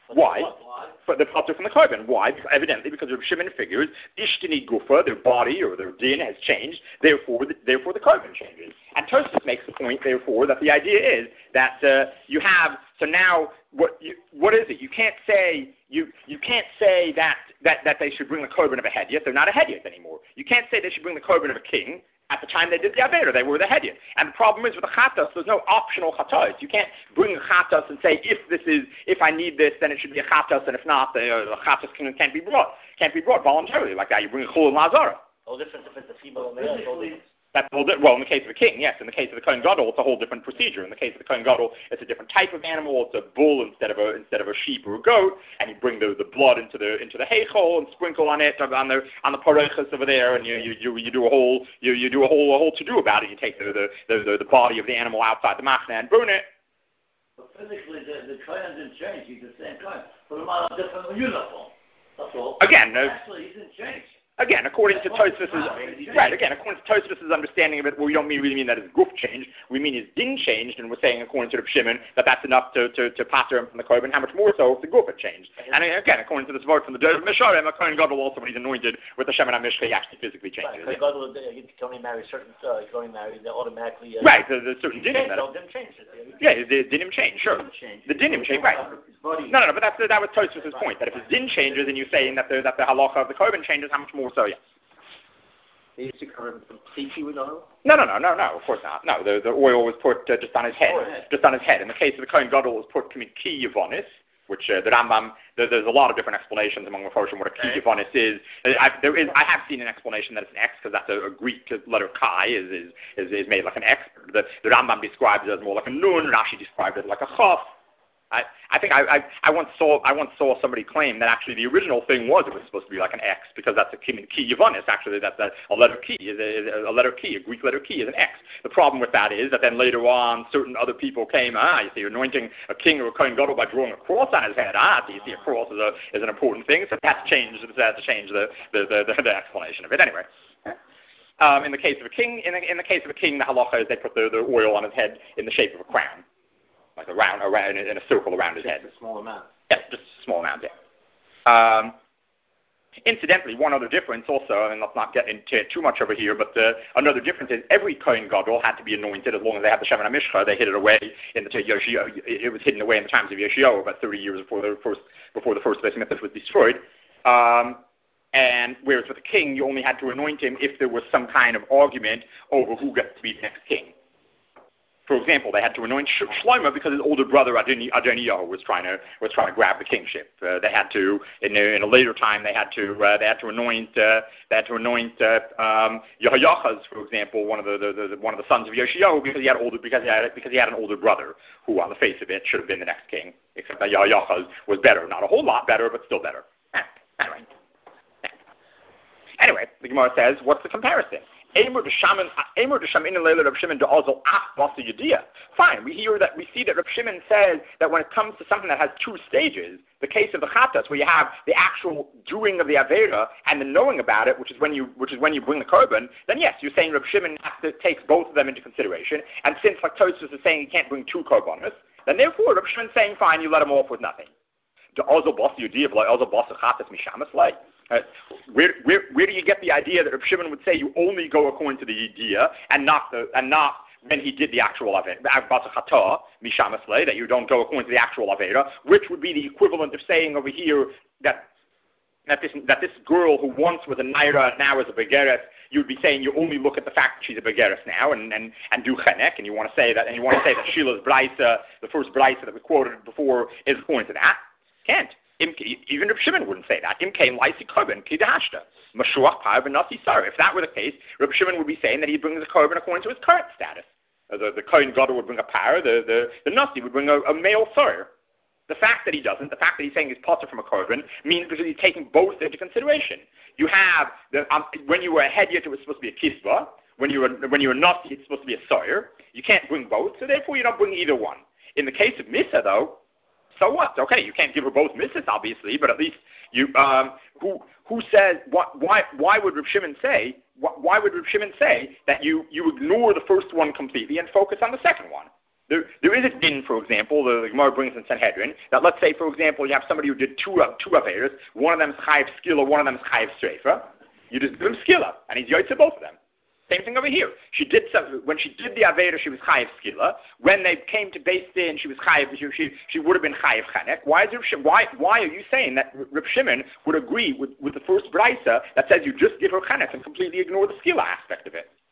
Why? Why? For the potter from the korban. Why? Because evidently, because Reb Shimon figures ishtini gufa, their body or their din has changed. Therefore, the, therefore the korban changes. And Tosfos makes the point, therefore, that the idea is that uh, you have. So now, what you, what is it? You can't say you you can't say that that, that they should bring the korban of a hedyot. They're not a hedyot anymore. You can't say they should bring the korban of a king. At the time they did the Avera, they were the hedyot. And the problem is with the chatos, there's no optional chatos. You can't bring a chatos and say, if this is, if I need this, then it should be a chatos, and if not, the, uh, the chatos can, can't be brought. Can't be brought voluntarily like that. You bring a chul and lazara. No difference if it's a female or male. It's all different. That's a whole di- well, in the case of a king, yes. In the case of the Kohen Gadol, it's a whole different procedure. In the case of the Kohen Gadol, it's a different type of animal. It's a bull instead of a instead of a sheep or a goat, and you bring the, the blood into the into the heichol and sprinkle on it on the on the parechas over there, and you you, you you do a whole you you do a whole a whole to do about it. You take the the, the the body of the animal outside the machna and burn it. But physically, the the Kohen didn't change. He's the same Kohen. Put him on a different uniform. That's all. Again, no. Actually, he didn't change. Again, according to Tosfos' right. Again, according to Tosfos' understanding of it, well, we don't mean, really mean that his goof changed. We mean his din changed, and we're saying, according to the Shimon, that that's enough to to, to pater him from the korban. How much more so if the goof had changed? And again, according to this word from the Dov Misharim, a Kohen Gadol also, when he's anointed with the Shemin HaMishcha, he actually physically changes. Right, Kohen Gadol, you can only marry certain. Uh, you can only marry they automatically. Uh, right, there's a certain dinim. So didn't change it. Yeah, the dinim change, sure. The dinim change, right? No, no, no. But that's that was Tosfos' point. That if his din changes, and you're saying that the that the halacha of the korban changes, how much more so? Yeah. They used to cover him completely with oil? No, no, no, no, no, of course not. No, the, the oil was put uh, just on his head, just on his head. In the case of the Kohen Gadol, it was put ki yavonis, which uh, the Rambam, there, there's a lot of different explanations among the Mephoshim what a ki yavonis is. I, there is. I have seen an explanation that it's an X, because that's a, a Greek letter Chi is, is, is, is made like an X. The, the Rambam describes it as more like a Nun, Rashi described it like a Chaf. I, I think I, I, I once saw I once saw somebody claim that actually the original thing was it was supposed to be like an X, because that's a key, key Yavonis. Actually, that's a, a letter key is a, a letter key, a Greek letter key is an X. The problem with that is that then later on certain other people came, ah, you see, you're anointing a king or a Kohen Gadol by drawing a cross on his head. Ah, so you see, a cross is a is an important thing. So that's changed. That's to change the the, the, the, the explanation of it. Anyway. Um, in the case of a king, in the, in the case of a king, the halacha is they put the, the oil on his head in the shape of a crown. Like around, around in a circle around his head. Just a small amount. Yeah, just a small amount, yeah. Um, incidentally, one other difference also, and let's not get into it too much over here, but uh, another difference is every Kohen Gadol had to be anointed as long as they had the Shemin HaMishcha. They hid it away in the Yoshio. It was hidden away in the times of Yoshio, about thirty years before the first before the first Beis Mikdash was destroyed. Um, and whereas with the king, you only had to anoint him if there was some kind of argument over who gets to be the next king. For example, they had to anoint Shlomo because his older brother Adoniyahu was trying to was trying to grab the kingship. Uh, they had to, in a, in a later time, they had to uh, they had to anoint uh, they had to anoint uh, um, Yehoiachaz, for example, one of the, the, the one of the sons of Yoshiyahu, because he had older because he had because he had an older brother who, on the face of it, should have been the next king. Except that Yehoiachaz was better, not a whole lot better, but still better. Anyway, anyway, the Gemara says, what's the comparison? Fine. We hear that we see that Reb Shimon says that when it comes to something that has two stages, the case of the chatas, where you have the actual doing of the avera and the knowing about it, which is when you which is when you bring the korban, then yes, you're saying Reb Shimon has to takes both of them into consideration. And since like Tosfos is saying you can't bring two korbanos, then therefore Reb Shimon's saying fine, you let him off with nothing. Uh, where, where, where do you get the idea that Reb Shimon would say you only go according to the idea and not the and not when he did the actual avera, that you don't go according to the actual avera, which would be the equivalent of saying over here that that this that this girl who once was a naira and now is a begeres, you'd be saying you only look at the fact that she's a begeres now and, and, and do chenek, and you want to say that and you want to say that Shila's brisa, the first brisa that we quoted before, is according to that. Can't. Even Reb Shimon wouldn't say that. If that were the case, Reb Shimon would be saying that he brings a korban according to his current status. The, the Kohen Gadol would bring a par, the, the, the Nasi would bring a, a male sire. The fact that he doesn't, the fact that he's saying he's potter from a korban, means because he's taking both into consideration. You have, the, um, when you were a hedyot, it was supposed to be a kisva. When you were when you were Nasi, it's supposed to be a sire. You can't bring both, so therefore you don't bring either one. In the case of Misa, though, so what? Okay, you can't give her both misses, obviously, but at least you. Um, who who says what? Why why would Reb Shimon say? Why would Reb Shimon say that you, you ignore the first one completely and focus on the second one? There, there is a din, for example, the, the Gemara brings in Sanhedrin, that let's say, for example, you have somebody who did two, uh, two Averas, one of them is Chayiv Skila, one of them is Chayiv Sreifa. You just give him Skila, and he's Yotzei both of them. Same thing over here. She did some, when she did the Avera, she was Chayiv Skila. When they came to Beis Din, she was Chayiv, she, she, she would have been Chayiv Chanek. Why, is there, why, why are you saying that Reb Shimon would agree with, with the first Braisa that says you just give her Chanek and completely ignore the Skila aspect of it?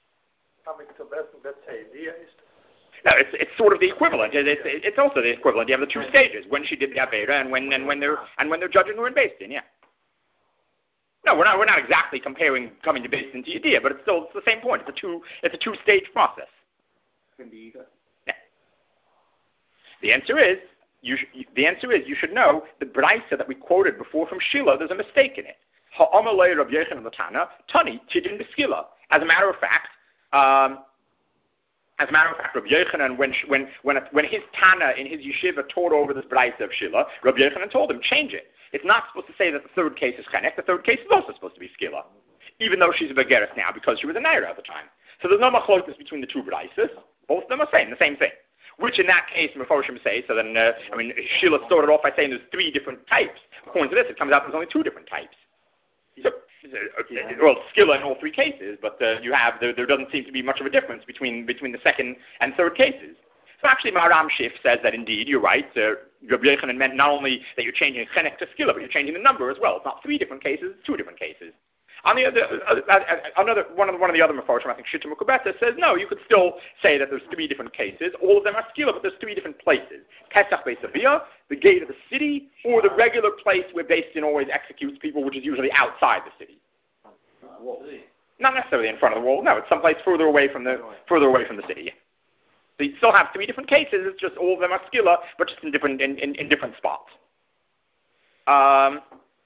No, it's it's sort of the equivalent. It, it's it's also the equivalent. You have the two stages: when she did the Avera and when and when they're and when they're judging her in Beis Din. Yeah. No, we're not we're not exactly comparing coming to Beis Din to Yediyah, but it's still it's the same point. It's a two it's a two stage process. Yeah. The answer is you sh- the answer is you should know the Braisa that we quoted before from Shila. There's a mistake in it. Ha'amalei Rabbi Yochanan Latana Tani Tidin B'Skila. As a matter of fact. Um, As a matter of fact, Rabbi Yochanan, when when when when his Tana in his yeshiva taught over this Braisa of Shila, Rabbi Yochanan told him, change it. It's not supposed to say that the third case is Chenek. The third case is also supposed to be Skila, even though she's a Begeris now because she was a Naira at the time. So there's no machlokas between the two Braisas. Both of them are saying the same thing. Which in that case, Meforshim say, so then, uh, I mean, Shila started off by saying there's three different types. According to this, it comes out there's only two different types. So, well, Skila in all three cases, but uh, you have there, there doesn't seem to be much of a difference between between the second and third cases. So actually, Maharam Shif says that indeed you're right. Uh, Rabbi Yochanan meant not only that you're changing Chenek to Skila, but you're changing the number as well. It's not three different cases; it's two different cases. On the other, uh, uh, another one of the, one of the other Mefarshim, I think Shittim Mukubeta says no. You could still say that there's three different cases. All of them are Skila, but there's three different places: Pesach Beis Aviyah, the gate of the city, or the regular place where Beis Din always executes people, which is usually outside the city. Not necessarily in front of the wall. No, it's someplace further away from the further away from the city. So you still have three different cases. It's just all of them are Skila, but just in different in, in, in different spots. Um,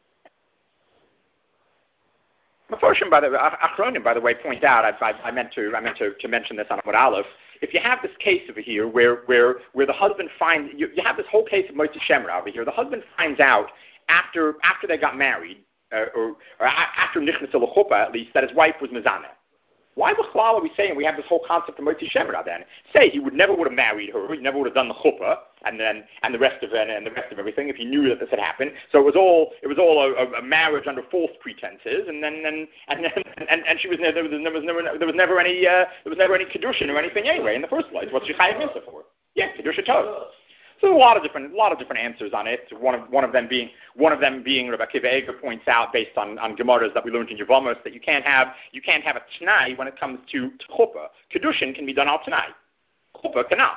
Meforshim, by the way, Achronim, by the way, point out. I, I, I meant to I meant to, to mention this on Amud Aleph. If you have this case over here where where where the husband finds you, you have this whole case of Motzi Shemra over here. The husband finds out after after they got married. Uh, or, or after Nichnas L'chuppah, at least, that his wife was Mizaneh. Why B'chlal are we saying we have this whole concept of Motzi Shemra then? Say he would never would have married her, he never would have done the chuppah, and then and the rest of it and the rest of everything if he knew that this had happened. So it was all it was all a, a marriage under false pretenses, and then and and then, and, and she was never there was never there was never there was never any uh, there was never any kedushin or anything anyway in the first place. What's she chayav misa for? Yeah, kedusha tov. So a lot of different, a lot of different answers on it. One of one of them being one of them being Rabbi Akiva Eger points out based on, on Gemaras that we learned in Yevamos that you can't have you can't have a Tanai when it comes to chuppah. Kedushin can be done al Tanai. Chuppah cannot.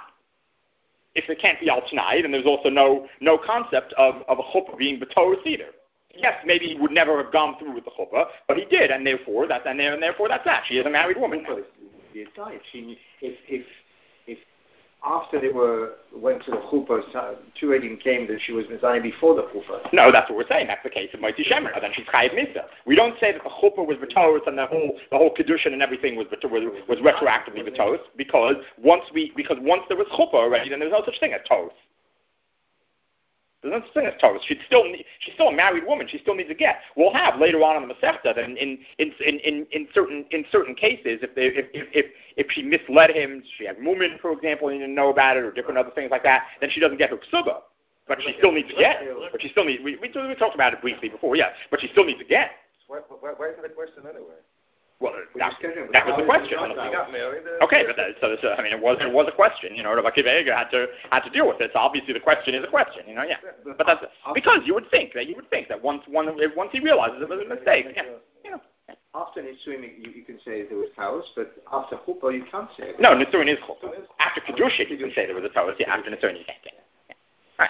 If it can't be al Tanai, then there's also no no concept of, of a chuppah being b'torah either. Yes, maybe he would never have gone through with the chuppah, but he did, and therefore that's and, and therefore that's that. She is a married woman. If if if after they were went to the chuppah, two eighteen came that she was mizayim before the chuppah. No, that's what we're saying. That's the case of Motzi Shemra. Then she's chayiv misa. We don't say that the chuppah was b'toros and the whole the whole kedushin and everything was was, was retroactively b'toros because once we because once there was chuppah already, then there's no such thing as toros. There's no such thing as toros. She's still she's still a married woman. She still needs a get. We'll have later on in the Masechta that in in, in in in certain in certain cases if they if if, if If she misled him, she had mumin, for example, and he didn't know about it, or different other things like that, then she doesn't get her ksuba. But she still needs to get. But she still needs. We, we we talked about it briefly before, yeah. But she still needs to get. Why, why, why isn't the question anyway? Well, that, that was the question. Okay, but that, so, so I mean, it was it was a question. You know, Rabbi Akiva Eger had to had to deal with it. So obviously, the question is a question. You know, yeah. But that's because you would think that you would think that once one once he realizes it was a mistake, yeah, you know. After Nisuin, you, you can say there was Taos, but after Chuppah, you can't say it. No, Nisuin is Chuppah. After Kedushin, you can say there was a Taos. Yeah, after Nisuin, you can't say it. Yeah.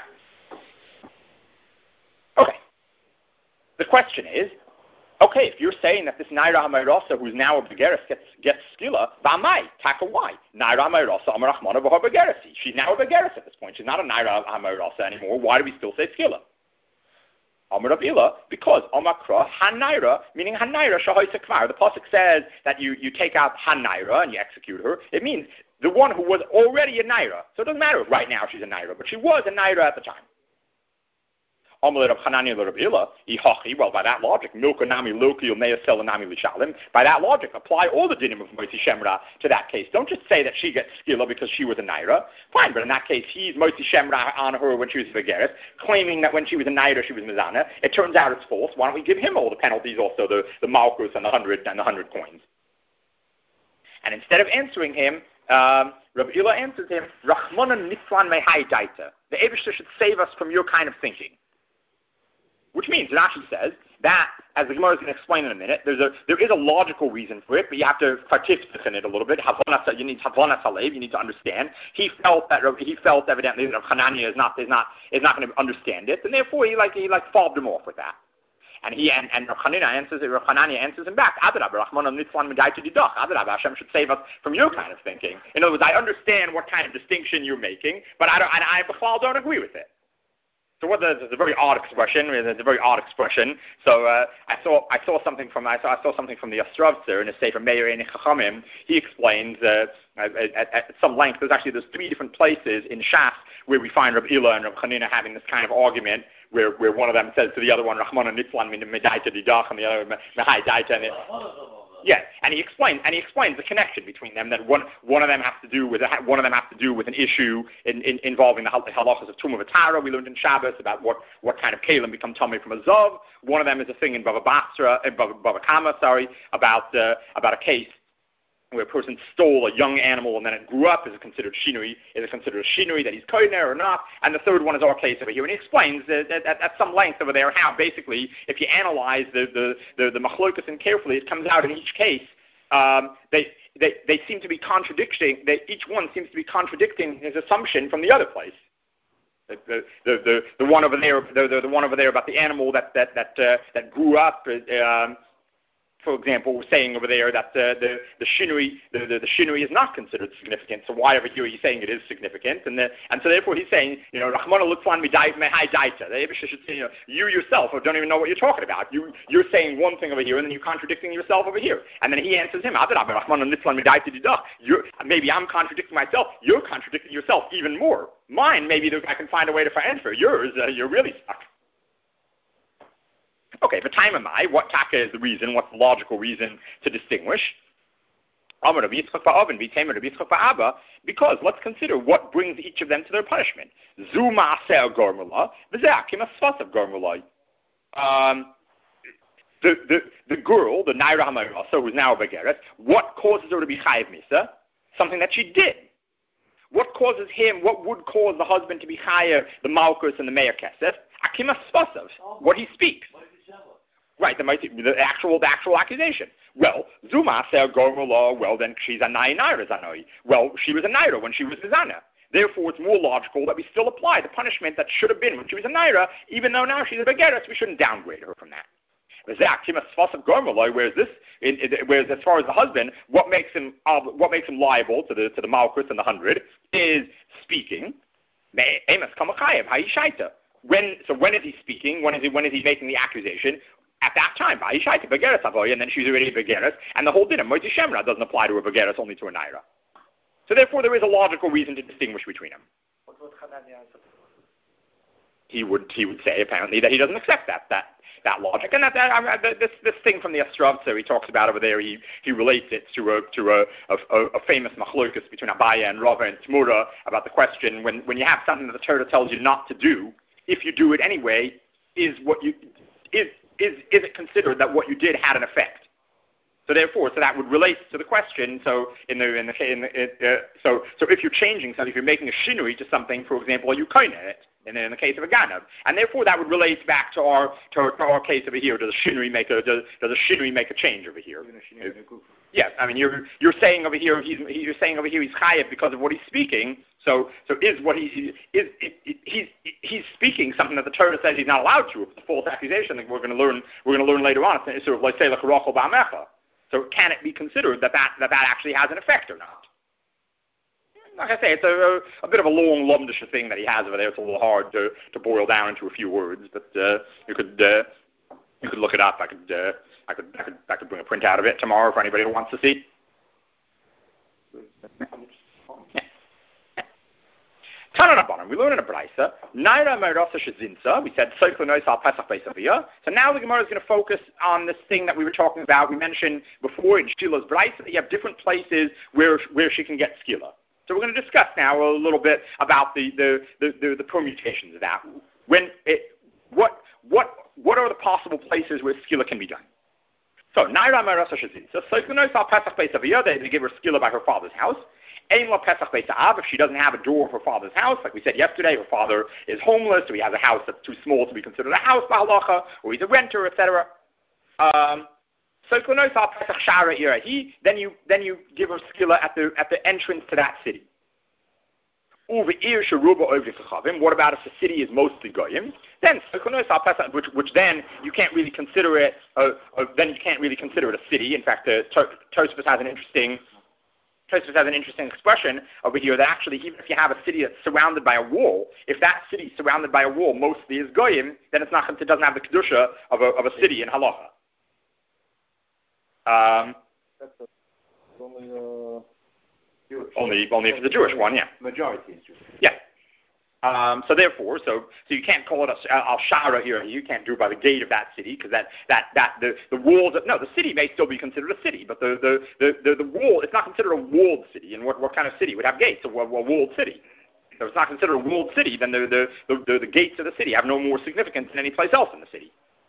All right. Okay. The question is, okay, if you're saying that this Naira HaMayrasa, who's now a Begeris, gets, gets Skila, V'amai, taka why? Naira HaMayrasa, Amar Rachmana V'ha Begerisi. She's now a Begeris at this point. She's not a Naira HaMayrasa anymore. Why do we still say Skila? Amar Rav Ila, because Amakra Hanaira, meaning Hanaira Shahoisa Kvar. The pasuk says that you, you take out Hanaira and you execute her. It means the one who was already a Naira. So it doesn't matter if right now she's a Naira, but she was a Naira at the time. Amalei Rav Chananya Rav Ila, Ihachi. Well, by that logic, Milka Nami Loki Umeya Sel Nami Lishalim. By that logic, apply all the dinim of Moisi Shemra to that case. Don't just say that she gets skila because she was a naira. Fine, but in that case, he's Moisi Shemra on her when she was Vegeres, claiming that when she was a naira, she was mizana. It turns out it's false. Why don't we give him all the penalties, also the the malchus and the hundred and the hundred coins? And instead of answering him, um, Rabbi Ila answers him, Rachmanan Nitzlan Mehai Daita. The Eibishter should save us from your kind of thinking. Which means, Rashi says, that, as the Gemara is going to explain in a minute, there's a, there is a logical reason for it, but you have to participate in it a little bit. You need Havana Salev, you need to understand. He felt that he felt evidently that Hananiah is not is not is not going to understand it, and therefore he like he like fobbed him off with that. And he and, and Rav Hanina answers Rav Hanania answers him back. Adrab, Rahman Nitzlan Medai to Didach. Adrab, Hashem should save us from your kind of thinking. In other words, I understand what kind of distinction you're making, but I don't, I, I don't agree with it. So what the, it's a very odd expression. It's a very odd expression. So uh, I saw I saw something from I saw I saw something from the Ostrovtzer in a Sefer Meir Ein Chachamim. He explains uh, at, at, at some length. There's actually there's three different places in Shas where we find Rav Ila and Rav Chanina having this kind of argument, where where one of them says to the other one, Rahman and Nitzlan Medaita Didach, and the other Mehai Daita. Yeah, and he explains and he explains the connection between them. That one one of them has to do with one of them has to do with an issue in, in, involving the halachas of Tumah V'Tara. We learned in Shabbos about what, what kind of kalim become tummy from a zav. One of them is a thing in Bava Basra, in Bava, Bava Kama, sorry, about uh, about a case where a person stole a young animal and then it grew up. Is it considered shinui? Is it considered a shinui that he's koiner or not? And the third one is our case over here. And he explains that, that, that at some length over there how basically, if you analyze the the the, the machlokas and carefully, it comes out in each case um, they they they seem to be contradicting. They, each one seems to be contradicting his assumption from the other place. The the the, the, the one over there, the, the the one over there about the animal that that that uh, that grew up. Um, For example, we're saying over there that uh, the the shinui the, the, the shinui is not considered significant. So why over here he's saying it is significant, and the, and so therefore he's saying, you know, Rahmana Lutzlan Mehai Daita. The Eibishter should say, you know, you yourself don't even know what you're talking about. You you're saying one thing over here, and then you're contradicting yourself over here. And then he answers him, you're, maybe I'm contradicting myself. You're contradicting yourself even more. Mine, maybe I can find a way to answer. Yours, uh, you're really stuck. Okay, but time am I? What taka is the reason? What's the logical reason to distinguish? Because let's consider what brings each of them to their punishment. Um, the, the, the girl, the Naira HaMayrasa, who's now a Begeret, what causes her to be Chayiv Misa? Something that she did. What causes him, what would cause the husband to be Chayiv, the Malkus and the Meir Kesef? Akima Spasav, what he speaks. Right, the, the actual the actual accusation. Well, Zuma said Gormula, well then she's a Nai Naira Zanoi. Well, she was a Naira when she was a Zana. Therefore, it's more logical that we still apply the punishment that should have been when she was a Naira, even though now she's a Begeres, we shouldn't downgrade her from that. Whereas this, in, in, whereas as far as the husband, what makes him uh, what makes him liable to the to the Malchus and the hundred is speaking. When so when is he speaking? When is he when is he making the accusation? At that time, and then she's already a Begeres, and the whole din of Moiti Shemra doesn't apply to a Begeres, only to a Naira. So therefore, there is a logical reason to distinguish between them. What would Hananiah answer? He would he would say apparently that he doesn't accept that that that logic, and that, that I mean, this this thing from the Ostrovtzer he talks about over there. He he relates it to a to a a, a famous machlokus between Abaya and Rava and Tmura about the question when when you have something that the Torah tells you not to do, if you do it anyway, is what you is is is it considered that what you did had an effect? So therefore, so that would relate to the question. So in the in the, in the uh, so so if you're changing something, if you're making a shinui to something, for example, are you koine it? In, in the case of a ganav, and therefore that would relate back to our to our, to our case over here. Does a shinui make a does, does a shinui make a change over here? Yes, I mean you're you're saying over here he's you're saying over here he's chayav because of what he's speaking. So so is what he is he's he's speaking something that the Torah says he's not allowed to. It's a false accusation that we're going to learn we're going to learn later on. It's sort of like say l'karachol ba'amecha. So can it be considered that that, that that actually has an effect or not? Like I say, it's a, a, a bit of a long, lumdish thing that he has over there. It's a little hard to, to boil down into a few words, but uh, you could uh, you could look it up. I could uh, I could I could I could bring a printout of it tomorrow for anybody who wants to see. Tananabanim, we learn in a Braisa, Naira Merasa Shazinsa, we said Soikla Noisal Pesach Beisavia. So now the Gemara is going to focus on this thing that we were talking about. We mentioned before in Shiloh's Braisa that you have different places where where she can get skila. So we're going to discuss now a little bit about the the, the, the, the permutations of that. When it, what what what are the possible places where skila can be done? So Naira Merasa Shazinsa, Soikla Noisal Pesach Beisavia, they give her skila by her father's house. Ein la Pesach Beisa'av, if she doesn't have a door of her father's house, like we said yesterday, her father is homeless, so he has a house that's too small to be considered a house, ba'alacha, or he's a renter, et cetera. Um, so Pesach Shara Irahi, then you then you give her skila at the at the entrance to that city. What about if the city is mostly goyim? Then which which then you can't really consider it. Uh, uh, then you can't really consider it a city. In fact, the Tosfos has an interesting. Tosfos has an interesting expression over here that actually, even if you have a city that's surrounded by a wall, if that city surrounded by a wall mostly is goyim, then it's not, it doesn't have the kedusha of a of a city in halacha. Um, That's only uh, Jewish. Only only if it's a Jewish one, yeah. Majority is Jewish. Yeah. Um, so therefore, so so you can't call it a al shara here. You can't do it by the gate of that city because that that that the the walls. Of, no, the city may still be considered a city, but the the, the, the, the wall it's not considered a walled city. And what, what kind of city would have gates? A, a, a walled city. If it's not considered a walled city, then the the, the the the gates of the city have no more significance than any place else in the city.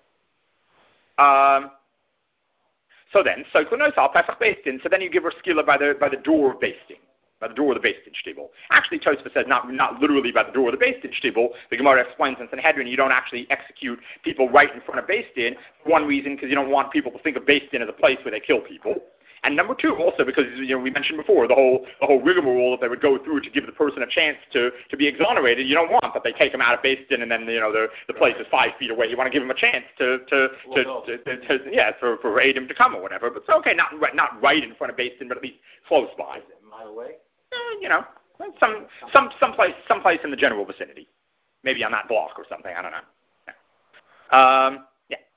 Um. So then, so Pesach Beis Din. So then you give her skila by the by the door of Beis Din. By the door of the Beis Din shtibel. Actually, Tosfos says not not literally by the door of the Beis Din shtibel. The Gemara explains in Sanhedrin you don't actually execute people right in front of Beis Din. One reason because you don't want people to think of Beis Din as a place where they kill people. And number two, also because you know we mentioned before the whole the whole rigmarole that they would go through to give the person a chance to, to be exonerated. You don't want that they take him out of Beis Din and then you know the the place is five feet away. You want to give him a chance to to to, well, to, to, to, to yeah for for Adam to come or whatever. But it's okay, not right not right in front of Beis Din, but at least close by. A mile away? Eh, you know, some some some place some place in the general vicinity, maybe on that block or something. I don't know. Yeah. Um,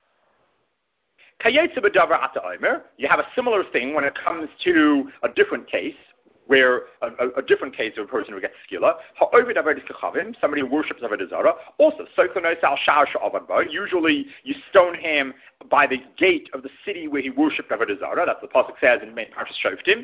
You have a similar thing when it comes to a different case, where a, a, a different case of a person who gets skila. Somebody who worships Avodah Zarah. Also, usually you stone him by the gate of the city where he worshipped Avodah Zarah. That's what the pasuk says in Parshas Shoftim.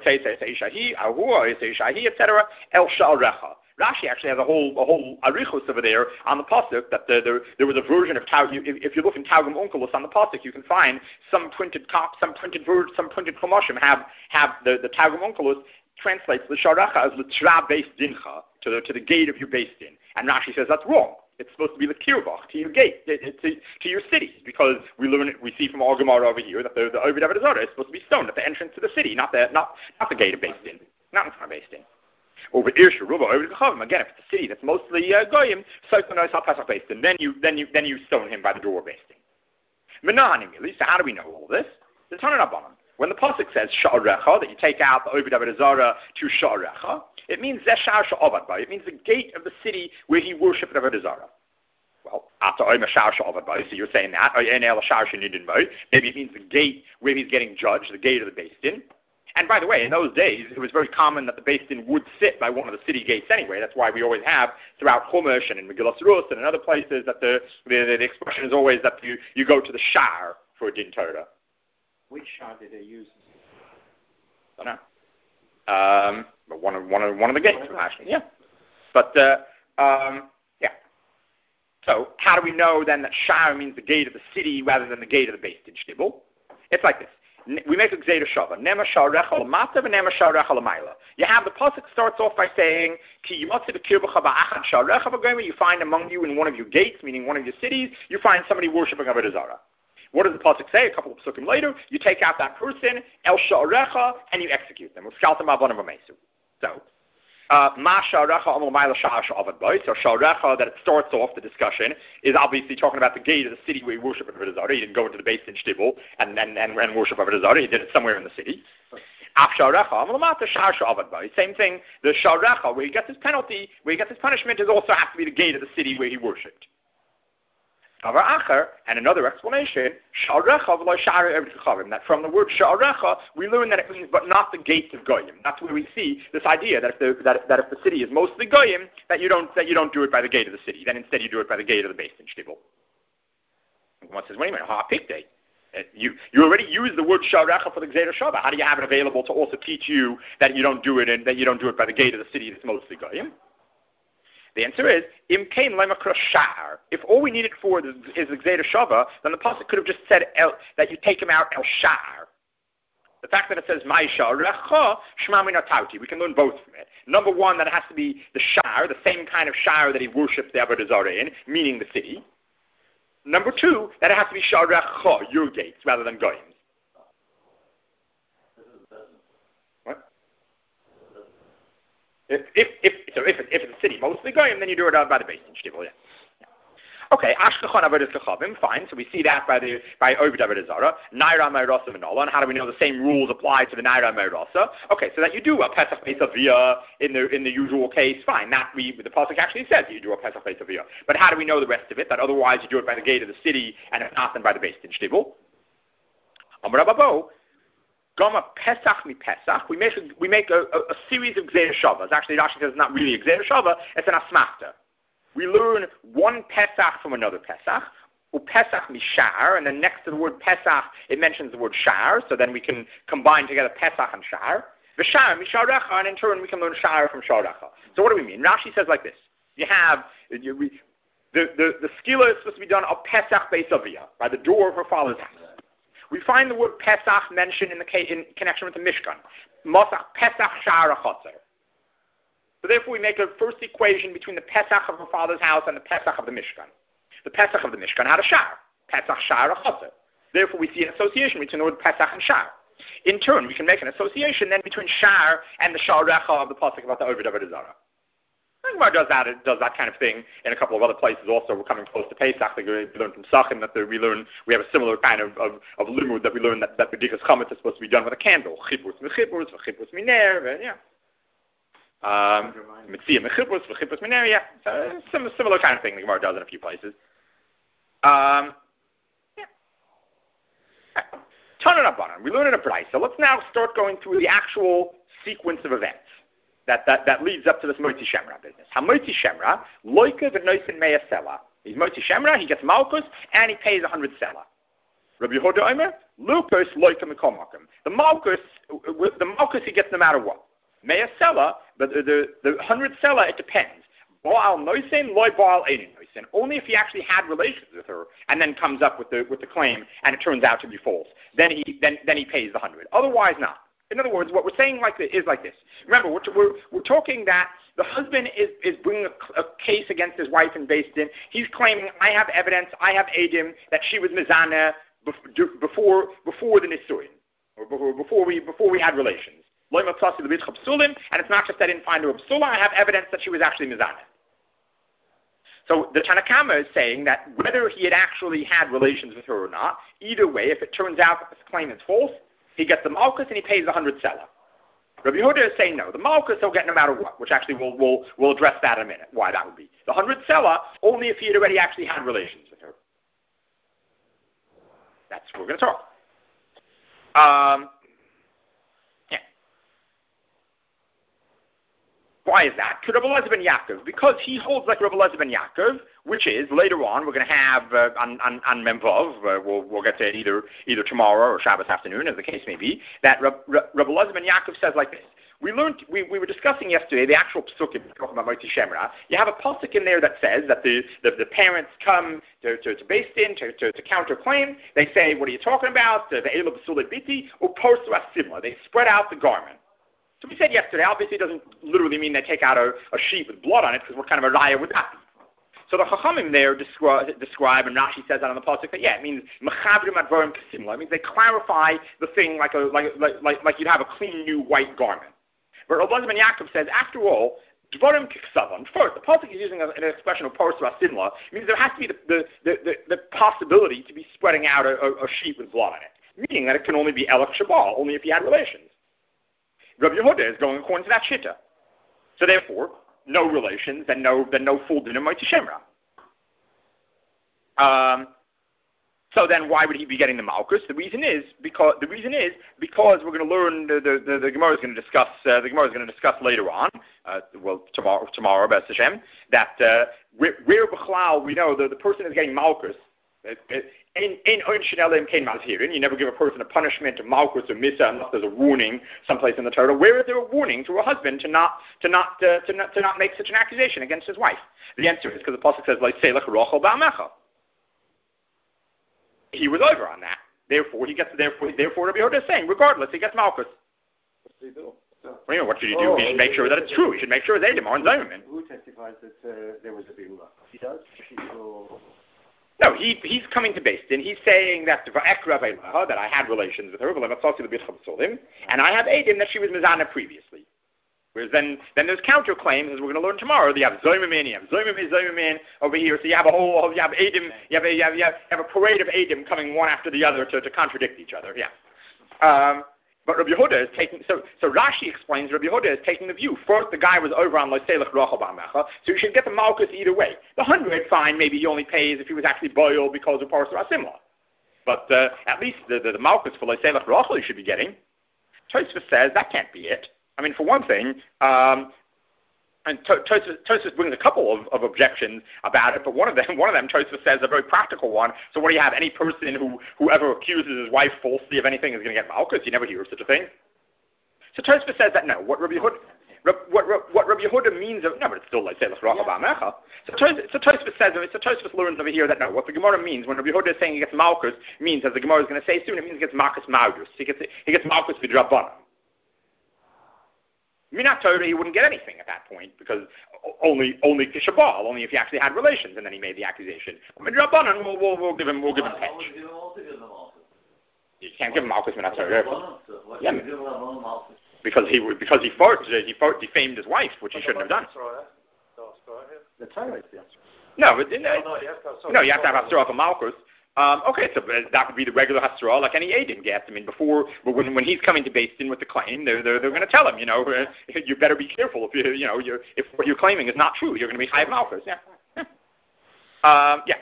et cetera. El Sha'arecha. Rashi actually has a whole a whole arichos over there on the pasuk that the, the, there was a version of Tau. If, if you look in Targum Onkelos on the pasuk, you can find some printed cop, some printed words, some printed chumashim have have the the Targum Onkelos translates the sharacha as l'tra beis dincha to the to the gate of your beis din, and Rashi says that's wrong. It's supposed to be the kirbach, to your gate, to, to, to your city, because we learn we see from our Gemara over here that the the Oved Avodah Zarah is supposed to be stoned at the entrance to the city, not the not not the gate of beis din, not in front of beis din. Over Irsha Ruba, over the Chavim. Again, if it's a city that's mostly uh, goyim, so then you then you then you stone him by the door of Beis Din. So how do we know all this? The Tananabanim. When the pasuk says Sha'arecha, that you take out the Oved Avodah Zarah to Sha'arecha, it means Zeshar Sha'avad Ba. It means the gate of the city where he worshipped Avodah Zarah. Well, after Omer Sha'ar Sha'avad Ba, so you're saying that. Maybe it means the gate where he's getting judged, the gate of the Beis Din. And by the way, in those days, it was very common that the Beis Din would sit by one of the city gates anyway. That's why we always have, throughout Chumash and in Megillas Rus and in other places, that the, the, the expression is always that you, you go to the Sha'ar for a Din Torah. Which Sha'ar did they use? I don't know. Um, but one of, one of, one of the gates, actually, yeah. But, uh, um, yeah. So, how do we know then that Sha'ar means the gate of the city rather than the gate of the Beis Din Shtibel? It's like this. We make a Gzeira Shava. Nema Sha'arecha l'mata v'nema Sha'arecha l'mayla. You have the pasuk starts off by saying, Ki yimotzi b'kirbecha ba'achad Sha'arecha v'goyim. You find among you in one of your gates, meaning one of your cities, you find somebody worshiping Avodah Zarah. What does the pasuk say? A couple of pasukim later, you take out that person, El Sha'arecha, and you execute them. So, Uh, Ma Sha'arecha Amol Ma'ila Sha'ar Sha'avad Boy. So Sha'arecha, that it starts off the discussion, is obviously talking about the gate of the city where you worship Avodah Zarah. He didn't go into the Beis Din Shtibel and, and, and, and worship Avodah Zarah. He did it somewhere in the city. Af Sha'arecha Amol Ma'ata Sha'ar Sha'avad Boy. Same thing, the Sha'arecha, where he gets his penalty, where he gets his punishment, is also has to be the gate of the city where he worshipped. And another explanation, that from the word sha'arecha, we learn that it means, but not the gates of goyim. That's where we see this idea that if the, that, that if the city is mostly goyim, that you don't that you don't do it by the gate of the city. Then instead you do it by the gate of the Beis Din Shtibel. One says, wait a minute, ha pikdei. You you already used the word sha'arecha for the Gzeira Shava. How do you have it available to also teach you that you don't do it and that you don't do it by the gate of the city that's mostly goyim? The answer is, Im kain lemakra sha'ar. If all we need it for is, is the Gzeira Shava, then the pasuk could have just said el, that you take him out el sha'ar. The fact that it says my sha'arecha shma min atauti, we can learn both from it. Number one, that it has to be the sha'ar, the same kind of sha'ar that he worships the Avodah Zarah in, meaning the city. Number two, that it has to be sha'arecha, your gates, rather than goyim. If if if so if, if it's a city mostly goyim, then you do it out by the Beis Din Shtibel, yeah. Okay, Ashkechon Avodas Kechavim, fine. So we see that by the by Oved Avodah Zarah, Naira Meirasa V'Nola. And how do we know the same rules apply to the Naira Meirasa? Okay, so that you do a Pesach Beis Aviyah in the in the usual case, fine. That we the pasuk actually says you do a Pesach Beis Aviyah. But how do we know the rest of it? That otherwise you do it by the gate of the city, and if not, then by the Beis Din Shtibel. Amar Rabbo. Gama Pesach mi Pesach, we make a, we make a, a, a series of Gzeira Shavas. Actually, Rashi says it's not really a Gzeira Shava, it's an Asmachta. We learn one Pesach from another Pesach, u Pesach mi Shar, and then next to the word Pesach, it mentions the word Shar, so then we can combine together Pesach and Shar. V'Shar mi Sharecha, and in turn we can learn Shar from Sharecha. So what do we mean? Rashi says like this. You have, you, we, the, the, the skila is supposed to be done of Pesach Beis Aviyah, by the door of her father's house. We find the word Pesach mentioned in the in connection with the Mishkan. Mosach Pesach Sha'ar HaChotzer. So therefore we make a first equation between the Pesach of her father's house and the Pesach of the Mishkan. The Pesach of the Mishkan had a Sha'ar. Pesach Sha'ar HaChotzer. Therefore we see an association between the word Pesach and Sha'ar. In turn, we can make an association then between Sha'ar and the Sha'arecha of the pasuk about the Oved Avodah Zarah. Gemara does that, it does that kind of thing in a couple of other places also. We're coming close to Pesach. We learn from Sachin that we learn, we have a similar kind of, of, of limud that we learn that, that B'dikas Chametz is supposed to be done with a candle. Chipus mechipus, v'chipus miner, yeah. Um, Mitzvah mechipus, v'chipus miner, yeah. So, some similar kind of thing the Gemara does in a few places. Um, yeah. Tanan Abanan, we learn in a Brayso. So let's now start going through the actual sequence of events. That, that, that leads up to this Motzi Shemra business. HaMotzi Shemra, loika v'noisin meya sela. He's Motzi Shemra, he gets malchus, and he pays a hundred sela. Rabbi Yehuda Omer, lukus loika mikomakim. The malchus, the malchus he gets no matter what. Meya sela, but the, the, the hundred sela, it depends. Baal noisin, loy baal einin noisin. Only if he actually had relations with her, and then comes up with the with the claim, and it turns out to be false. Then he then then he pays the hundred. Otherwise, not. In other words, what we're saying like this, is like this. Remember, we're, we're, we're talking that the husband is, is bringing a, a case against his wife in Beis Din. He's claiming, I have evidence, I have edim, that she was mizana before before the Nisuin, or before, before we before we had relations. And it's not just I didn't find her psula, I have evidence that she was actually mizana. So the Tanna Kamma is saying that whether he had actually had relations with her or not, either way, if it turns out that this claim is false, he gets the malchus and he pays the hundred sela. Rabbi Yehuda is saying no. The malchus he'll get no matter what, which actually we'll, we'll, we'll address that in a minute, why that would be. The hundred sela, only if he had already actually had relations with her. That's what we're going to talk. Um, yeah. Why is that? To Rabbi Elazar ben Yaakov, because he holds like Rabbi Elazar ben Yaakov, which is, later on, we're going to have uh, on, on, on Memvov, uh, we'll, we'll get to it either, either tomorrow or Shabbos afternoon, as the case may be, that Rabbi Elazar ben Yaakov says like this. We learned, we, we were discussing yesterday the actual psukim, talking about Motzi Shemra. You have a pasuk in there that says that the, the, the parents come to, to, to Beis Din to, to, to counterclaim. They say, what are you talking about? The Eila B'sulei Biti, or Porsu Asimla. They spread out the garment. So we said yesterday, obviously it doesn't literally mean they take out a, a sheet with blood on it, because what kind of a raya would that be? So the Chachamim there describe, describe, and Rashi says that on the pasuk, that yeah, it means mechabrim advarim kasimla. It means they clarify the thing like a like like like, like you'd have a clean new white garment. But Rabbi Elazar ben Yaakov says, after all, dvarim kiksavan. First, the pasuk is using an expression of porsu asimla. Means there has to be the the, the, the, the possibility to be spreading out a, a, a sheet with blood on it, meaning that it can only be elak shabal, only if you had relations. Rabbi Yehuda is going according to that shitta. So therefore, no relations, then no, then no full din of Motzi Shemra. Um, so then, why would he be getting the malchus? The reason is because the reason is because we're going to learn the the, the, the Gemara is going to discuss uh, the Gemara is going to discuss later on. Uh, well, tomorrow, tomorrow, B'ez Hashem, that uh, where, where b'chlal we know the, the person is getting malchus. In in Oinshinelim Kain Mazhirin, you never give a person a punishment, a malchus or misa unless there's a warning someplace in the Torah. Where is there a warning to a husband to not to not uh, to not to not make such an accusation against his wife? The answer is because the pasuk says like Selach Rochel Ba'amecha. He was over on that. Therefore, he gets therefore therefore Rabbi Yehuda is saying, regardless, he gets malchus. What did he do? What do you mean? What should you do? Oh, you should make sure that it's true. You should make sure it's Edom or Zayman. Who testifies that uh, there was a Beula? He does? No, he he's coming to Beis Din. He's saying that that I had relations with her, and I have Edom that she was Mizana previously. Whereas then, then there's counterclaims, as we're going to learn tomorrow. You have Zoymamin, you have Zoymamin, Zoymamin over here. So you have a whole, you have Edom, you have a, you have, you have a parade of Edom coming one after the other to, to contradict each other. Yeah. Um, but Rabbi Yehuda is taking, so so Rashi explains Rabbi Yehuda is taking the view. First, the guy was over on Loselech Rochel Ba'amecha, so you should get the malchus either way. The hundred, fine, maybe he only pays if he was actually boiled because of Parasur Asimla. But uh, at least the, the, the malchus for Loselech Rochel you should be getting. Tosfos says that can't be it. I mean, for one thing, um, and Tosfos brings a couple of, of objections about it, but one of them, one of them, Tosfos says a very practical one. So, what do you have? Any person who whoever accuses his wife falsely of anything is going to get malchus. You never hear of such a thing. So, Tosfos says that no. What Rabbi Yehuda, what what Rabbi Yehuda means of no, but it's still like Selach Rochel Ba'amecha. So, so Tosfos says, so Tosfos learns over here that no. What the Gemara means when Rabbi Yehuda is saying he gets malchus means, as the Gemara is going to say soon, it means he gets malchus maudus. He gets he gets malchus v'drabanan. Minat Torah, he wouldn't get anything at that point because only only Kishabal, only if he actually had relations, and then he made the accusation. Midrabanan, we'll, we'll we'll give him we'll give him pinch. You can't give him malchus Minat Torah. Yeah, because he because he fought he fought defamed his wife, which he shouldn't have done. The Torah is the answer. No, but, no, no, you have to have Hasra for malchus. Um, okay, so that would be the regular Hasra, like any Edom gets. I mean, before, when when he's coming to Beis Din with the claim, they're they're, they're going to tell him, you know, uh, you better be careful if you you know you're, if what you're claiming is not true, you're going to be Chayav Malchus. Yeah, yeah. Um, yeah.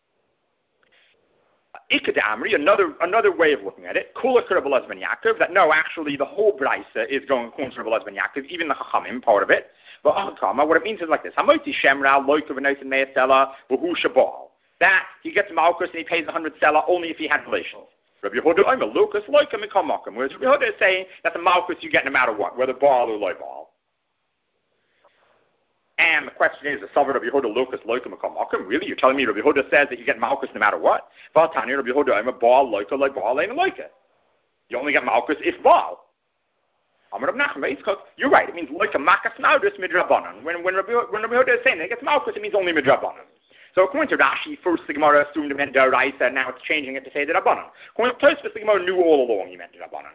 Ikad Amri, another another way of looking at it, Kula Rabbi Elazar ben Yaakov, that no, actually the whole Braisa is going according to Rabbi Elazar ben Yaakov, even the Chachamim part of it. But what it means is like this: Hamoti Shemra Loikav V'Noisen Me'asela V'Hu Shabal. That he gets malchus and he pays a hundred selah only if he had relations. Rabbi Yehuda, I'm a Lucas, like him, and whereas Rabbi Yehuda is saying that the malchus you get no matter what, whether baal or loy baal. And the question is, the Salvador Rabbi Yehuda, Lucas, like him, really? You're telling me Rabbi Yehuda says that you get malchus no matter what? Vatani, Rabbi Yehuda, I'm a baal, like a like baal, ain't like it. You only get malchus if baal. You're right. It means like a makas naudus midrabanan. When when Rabbi when Rabbi Yehuda is saying that it gets malchus, it means only midrabanan. So according to Rashi, first the Gemara assumed it meant Daraisa, and now it's changing it to say the Rabbanan. According to Tosfos, the Gemara knew all along he meant the Rabbanan.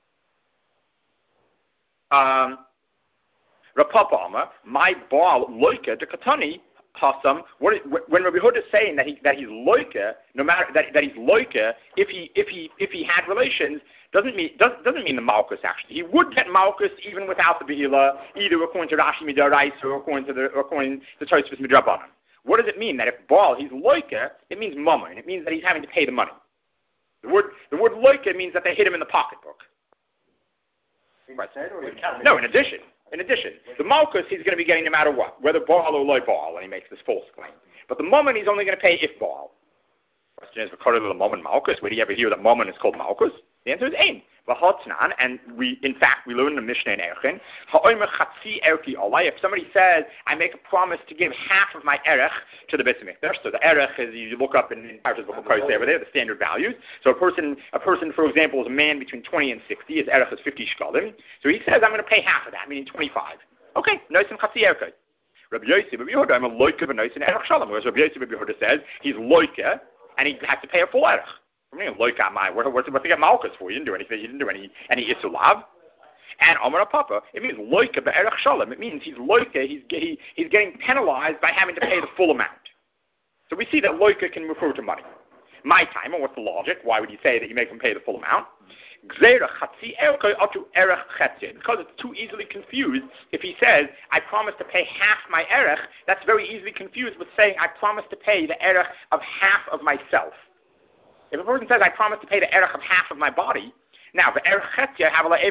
Um, Rapapa Amar, my Baal loika de Katani Hasam. When Rabbi Yehuda is saying that he that he's loika, no matter that that he's loika, if he if he if he had relations, doesn't mean doesn't doesn't mean the malchus actually. He would get malchus even without the Behila, either according to Rashi Midaraisa or according to the or according to Tosfos Midrabanan. What does it mean? That if Baal, he's loika, it means mammon. It means that he's having to pay the money. The word the word loika means that they hit him in the pocketbook. Right. No, in addition. In addition. The malchus he's going to be getting no matter what, whether Baal or loy Baal, when he makes this false claim. But the mammon he's only going to pay if Baal. The question is, the mammon malchus, where do you ever hear that mammon is called malchus? The answer is ain. And we, in fact, we learn in the Mishnah in Erchin, if somebody says, I make a promise to give half of my erech to the Beit HaMikdash, so the erech is, you look up in, in Parshas Book of Kosei over there, the standard values. So a person, a person, for example, is a man between twenty and sixty, his erech is fifty shkalim. So he says, I'm going to pay half of that, meaning twenty-five. Okay, noisen chatzi erech. Rabbi Yossi, Rabbi Yehuda, I'm a loika of a noisen erech shalom. Whereas Rabbi Yossi, Rabbi Yehuda says, he's loika, and he has to pay a full erech. I mean, look at my what what's what's he get malchus for? You didn't do anything. You didn't do any any isulav. And Amar Papa, it means loika be'erech shalom. It means he's loika. He's he, he's getting penalized by having to pay the full amount. So we see that loika can refer to money. My time, and what's the logic? Why would you say that you make him pay the full amount? Because it's too easily confused. If he says, I promise to pay half my erech, that's very easily confused with saying, I promise to pay the erech of half of myself. If a person says, I promise to pay the erech of half of my body, now, the erech chetzia,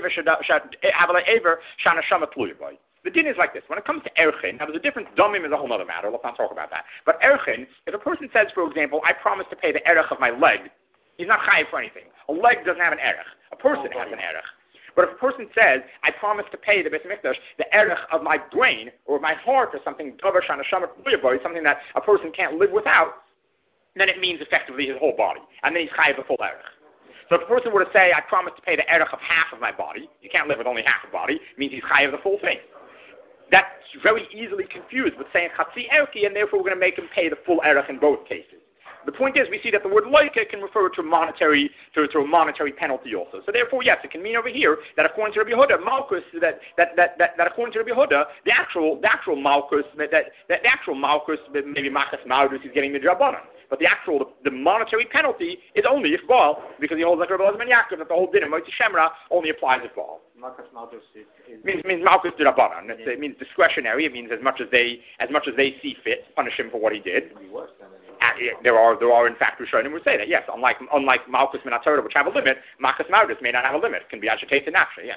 the din is like this. When it comes to erchin, now there's a difference. Domim is a whole other matter. Let's not talk about that. But erchin, if a person says, for example, I promise to pay the erech of my leg, he's not chayiv for anything. A leg doesn't have an erech. A person oh, has an erech. But if a person says, I promise to pay the Beis Hamikdash the erech of my brain or my heart or something, something that a person can't live without, then it means effectively his whole body. And then he's chayiv the full erech. So if a person were to say, I promise to pay the erech of half of my body, you can't live with only half a body, it means he's chayiv the full thing. That's very easily confused with saying chatzi erki, and therefore we're going to make him pay the full erech in both cases. The point is, we see that the word loika can refer to a monetary to, to a monetary penalty also. So therefore, yes, it can mean over here that according to Rabbi Yehuda, malchus that that, that, that, that according to Rabbi Yehuda, the actual the actual malchus that, that, that the actual malchus maybe machas maudus is getting the drabanan. But the actual, the, the monetary penalty is only if Baal, because he holds like Rabbi Elazar ben Yaakov, that the whole din of Motzi Shemra only applies if Baal. It means, means Malchus de Rabbanan. Yeah. It means discretionary. It means as much as they as much as they see fit, punish him for what he did. Uh, yeah, there are there are in fact Rishonim would say that yes, unlike unlike Malchus min HaTorah, which have a limit, Malchus Maudus may not have a limit. It can be agitated naturally.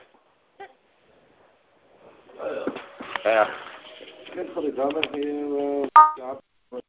Yeah. Uh,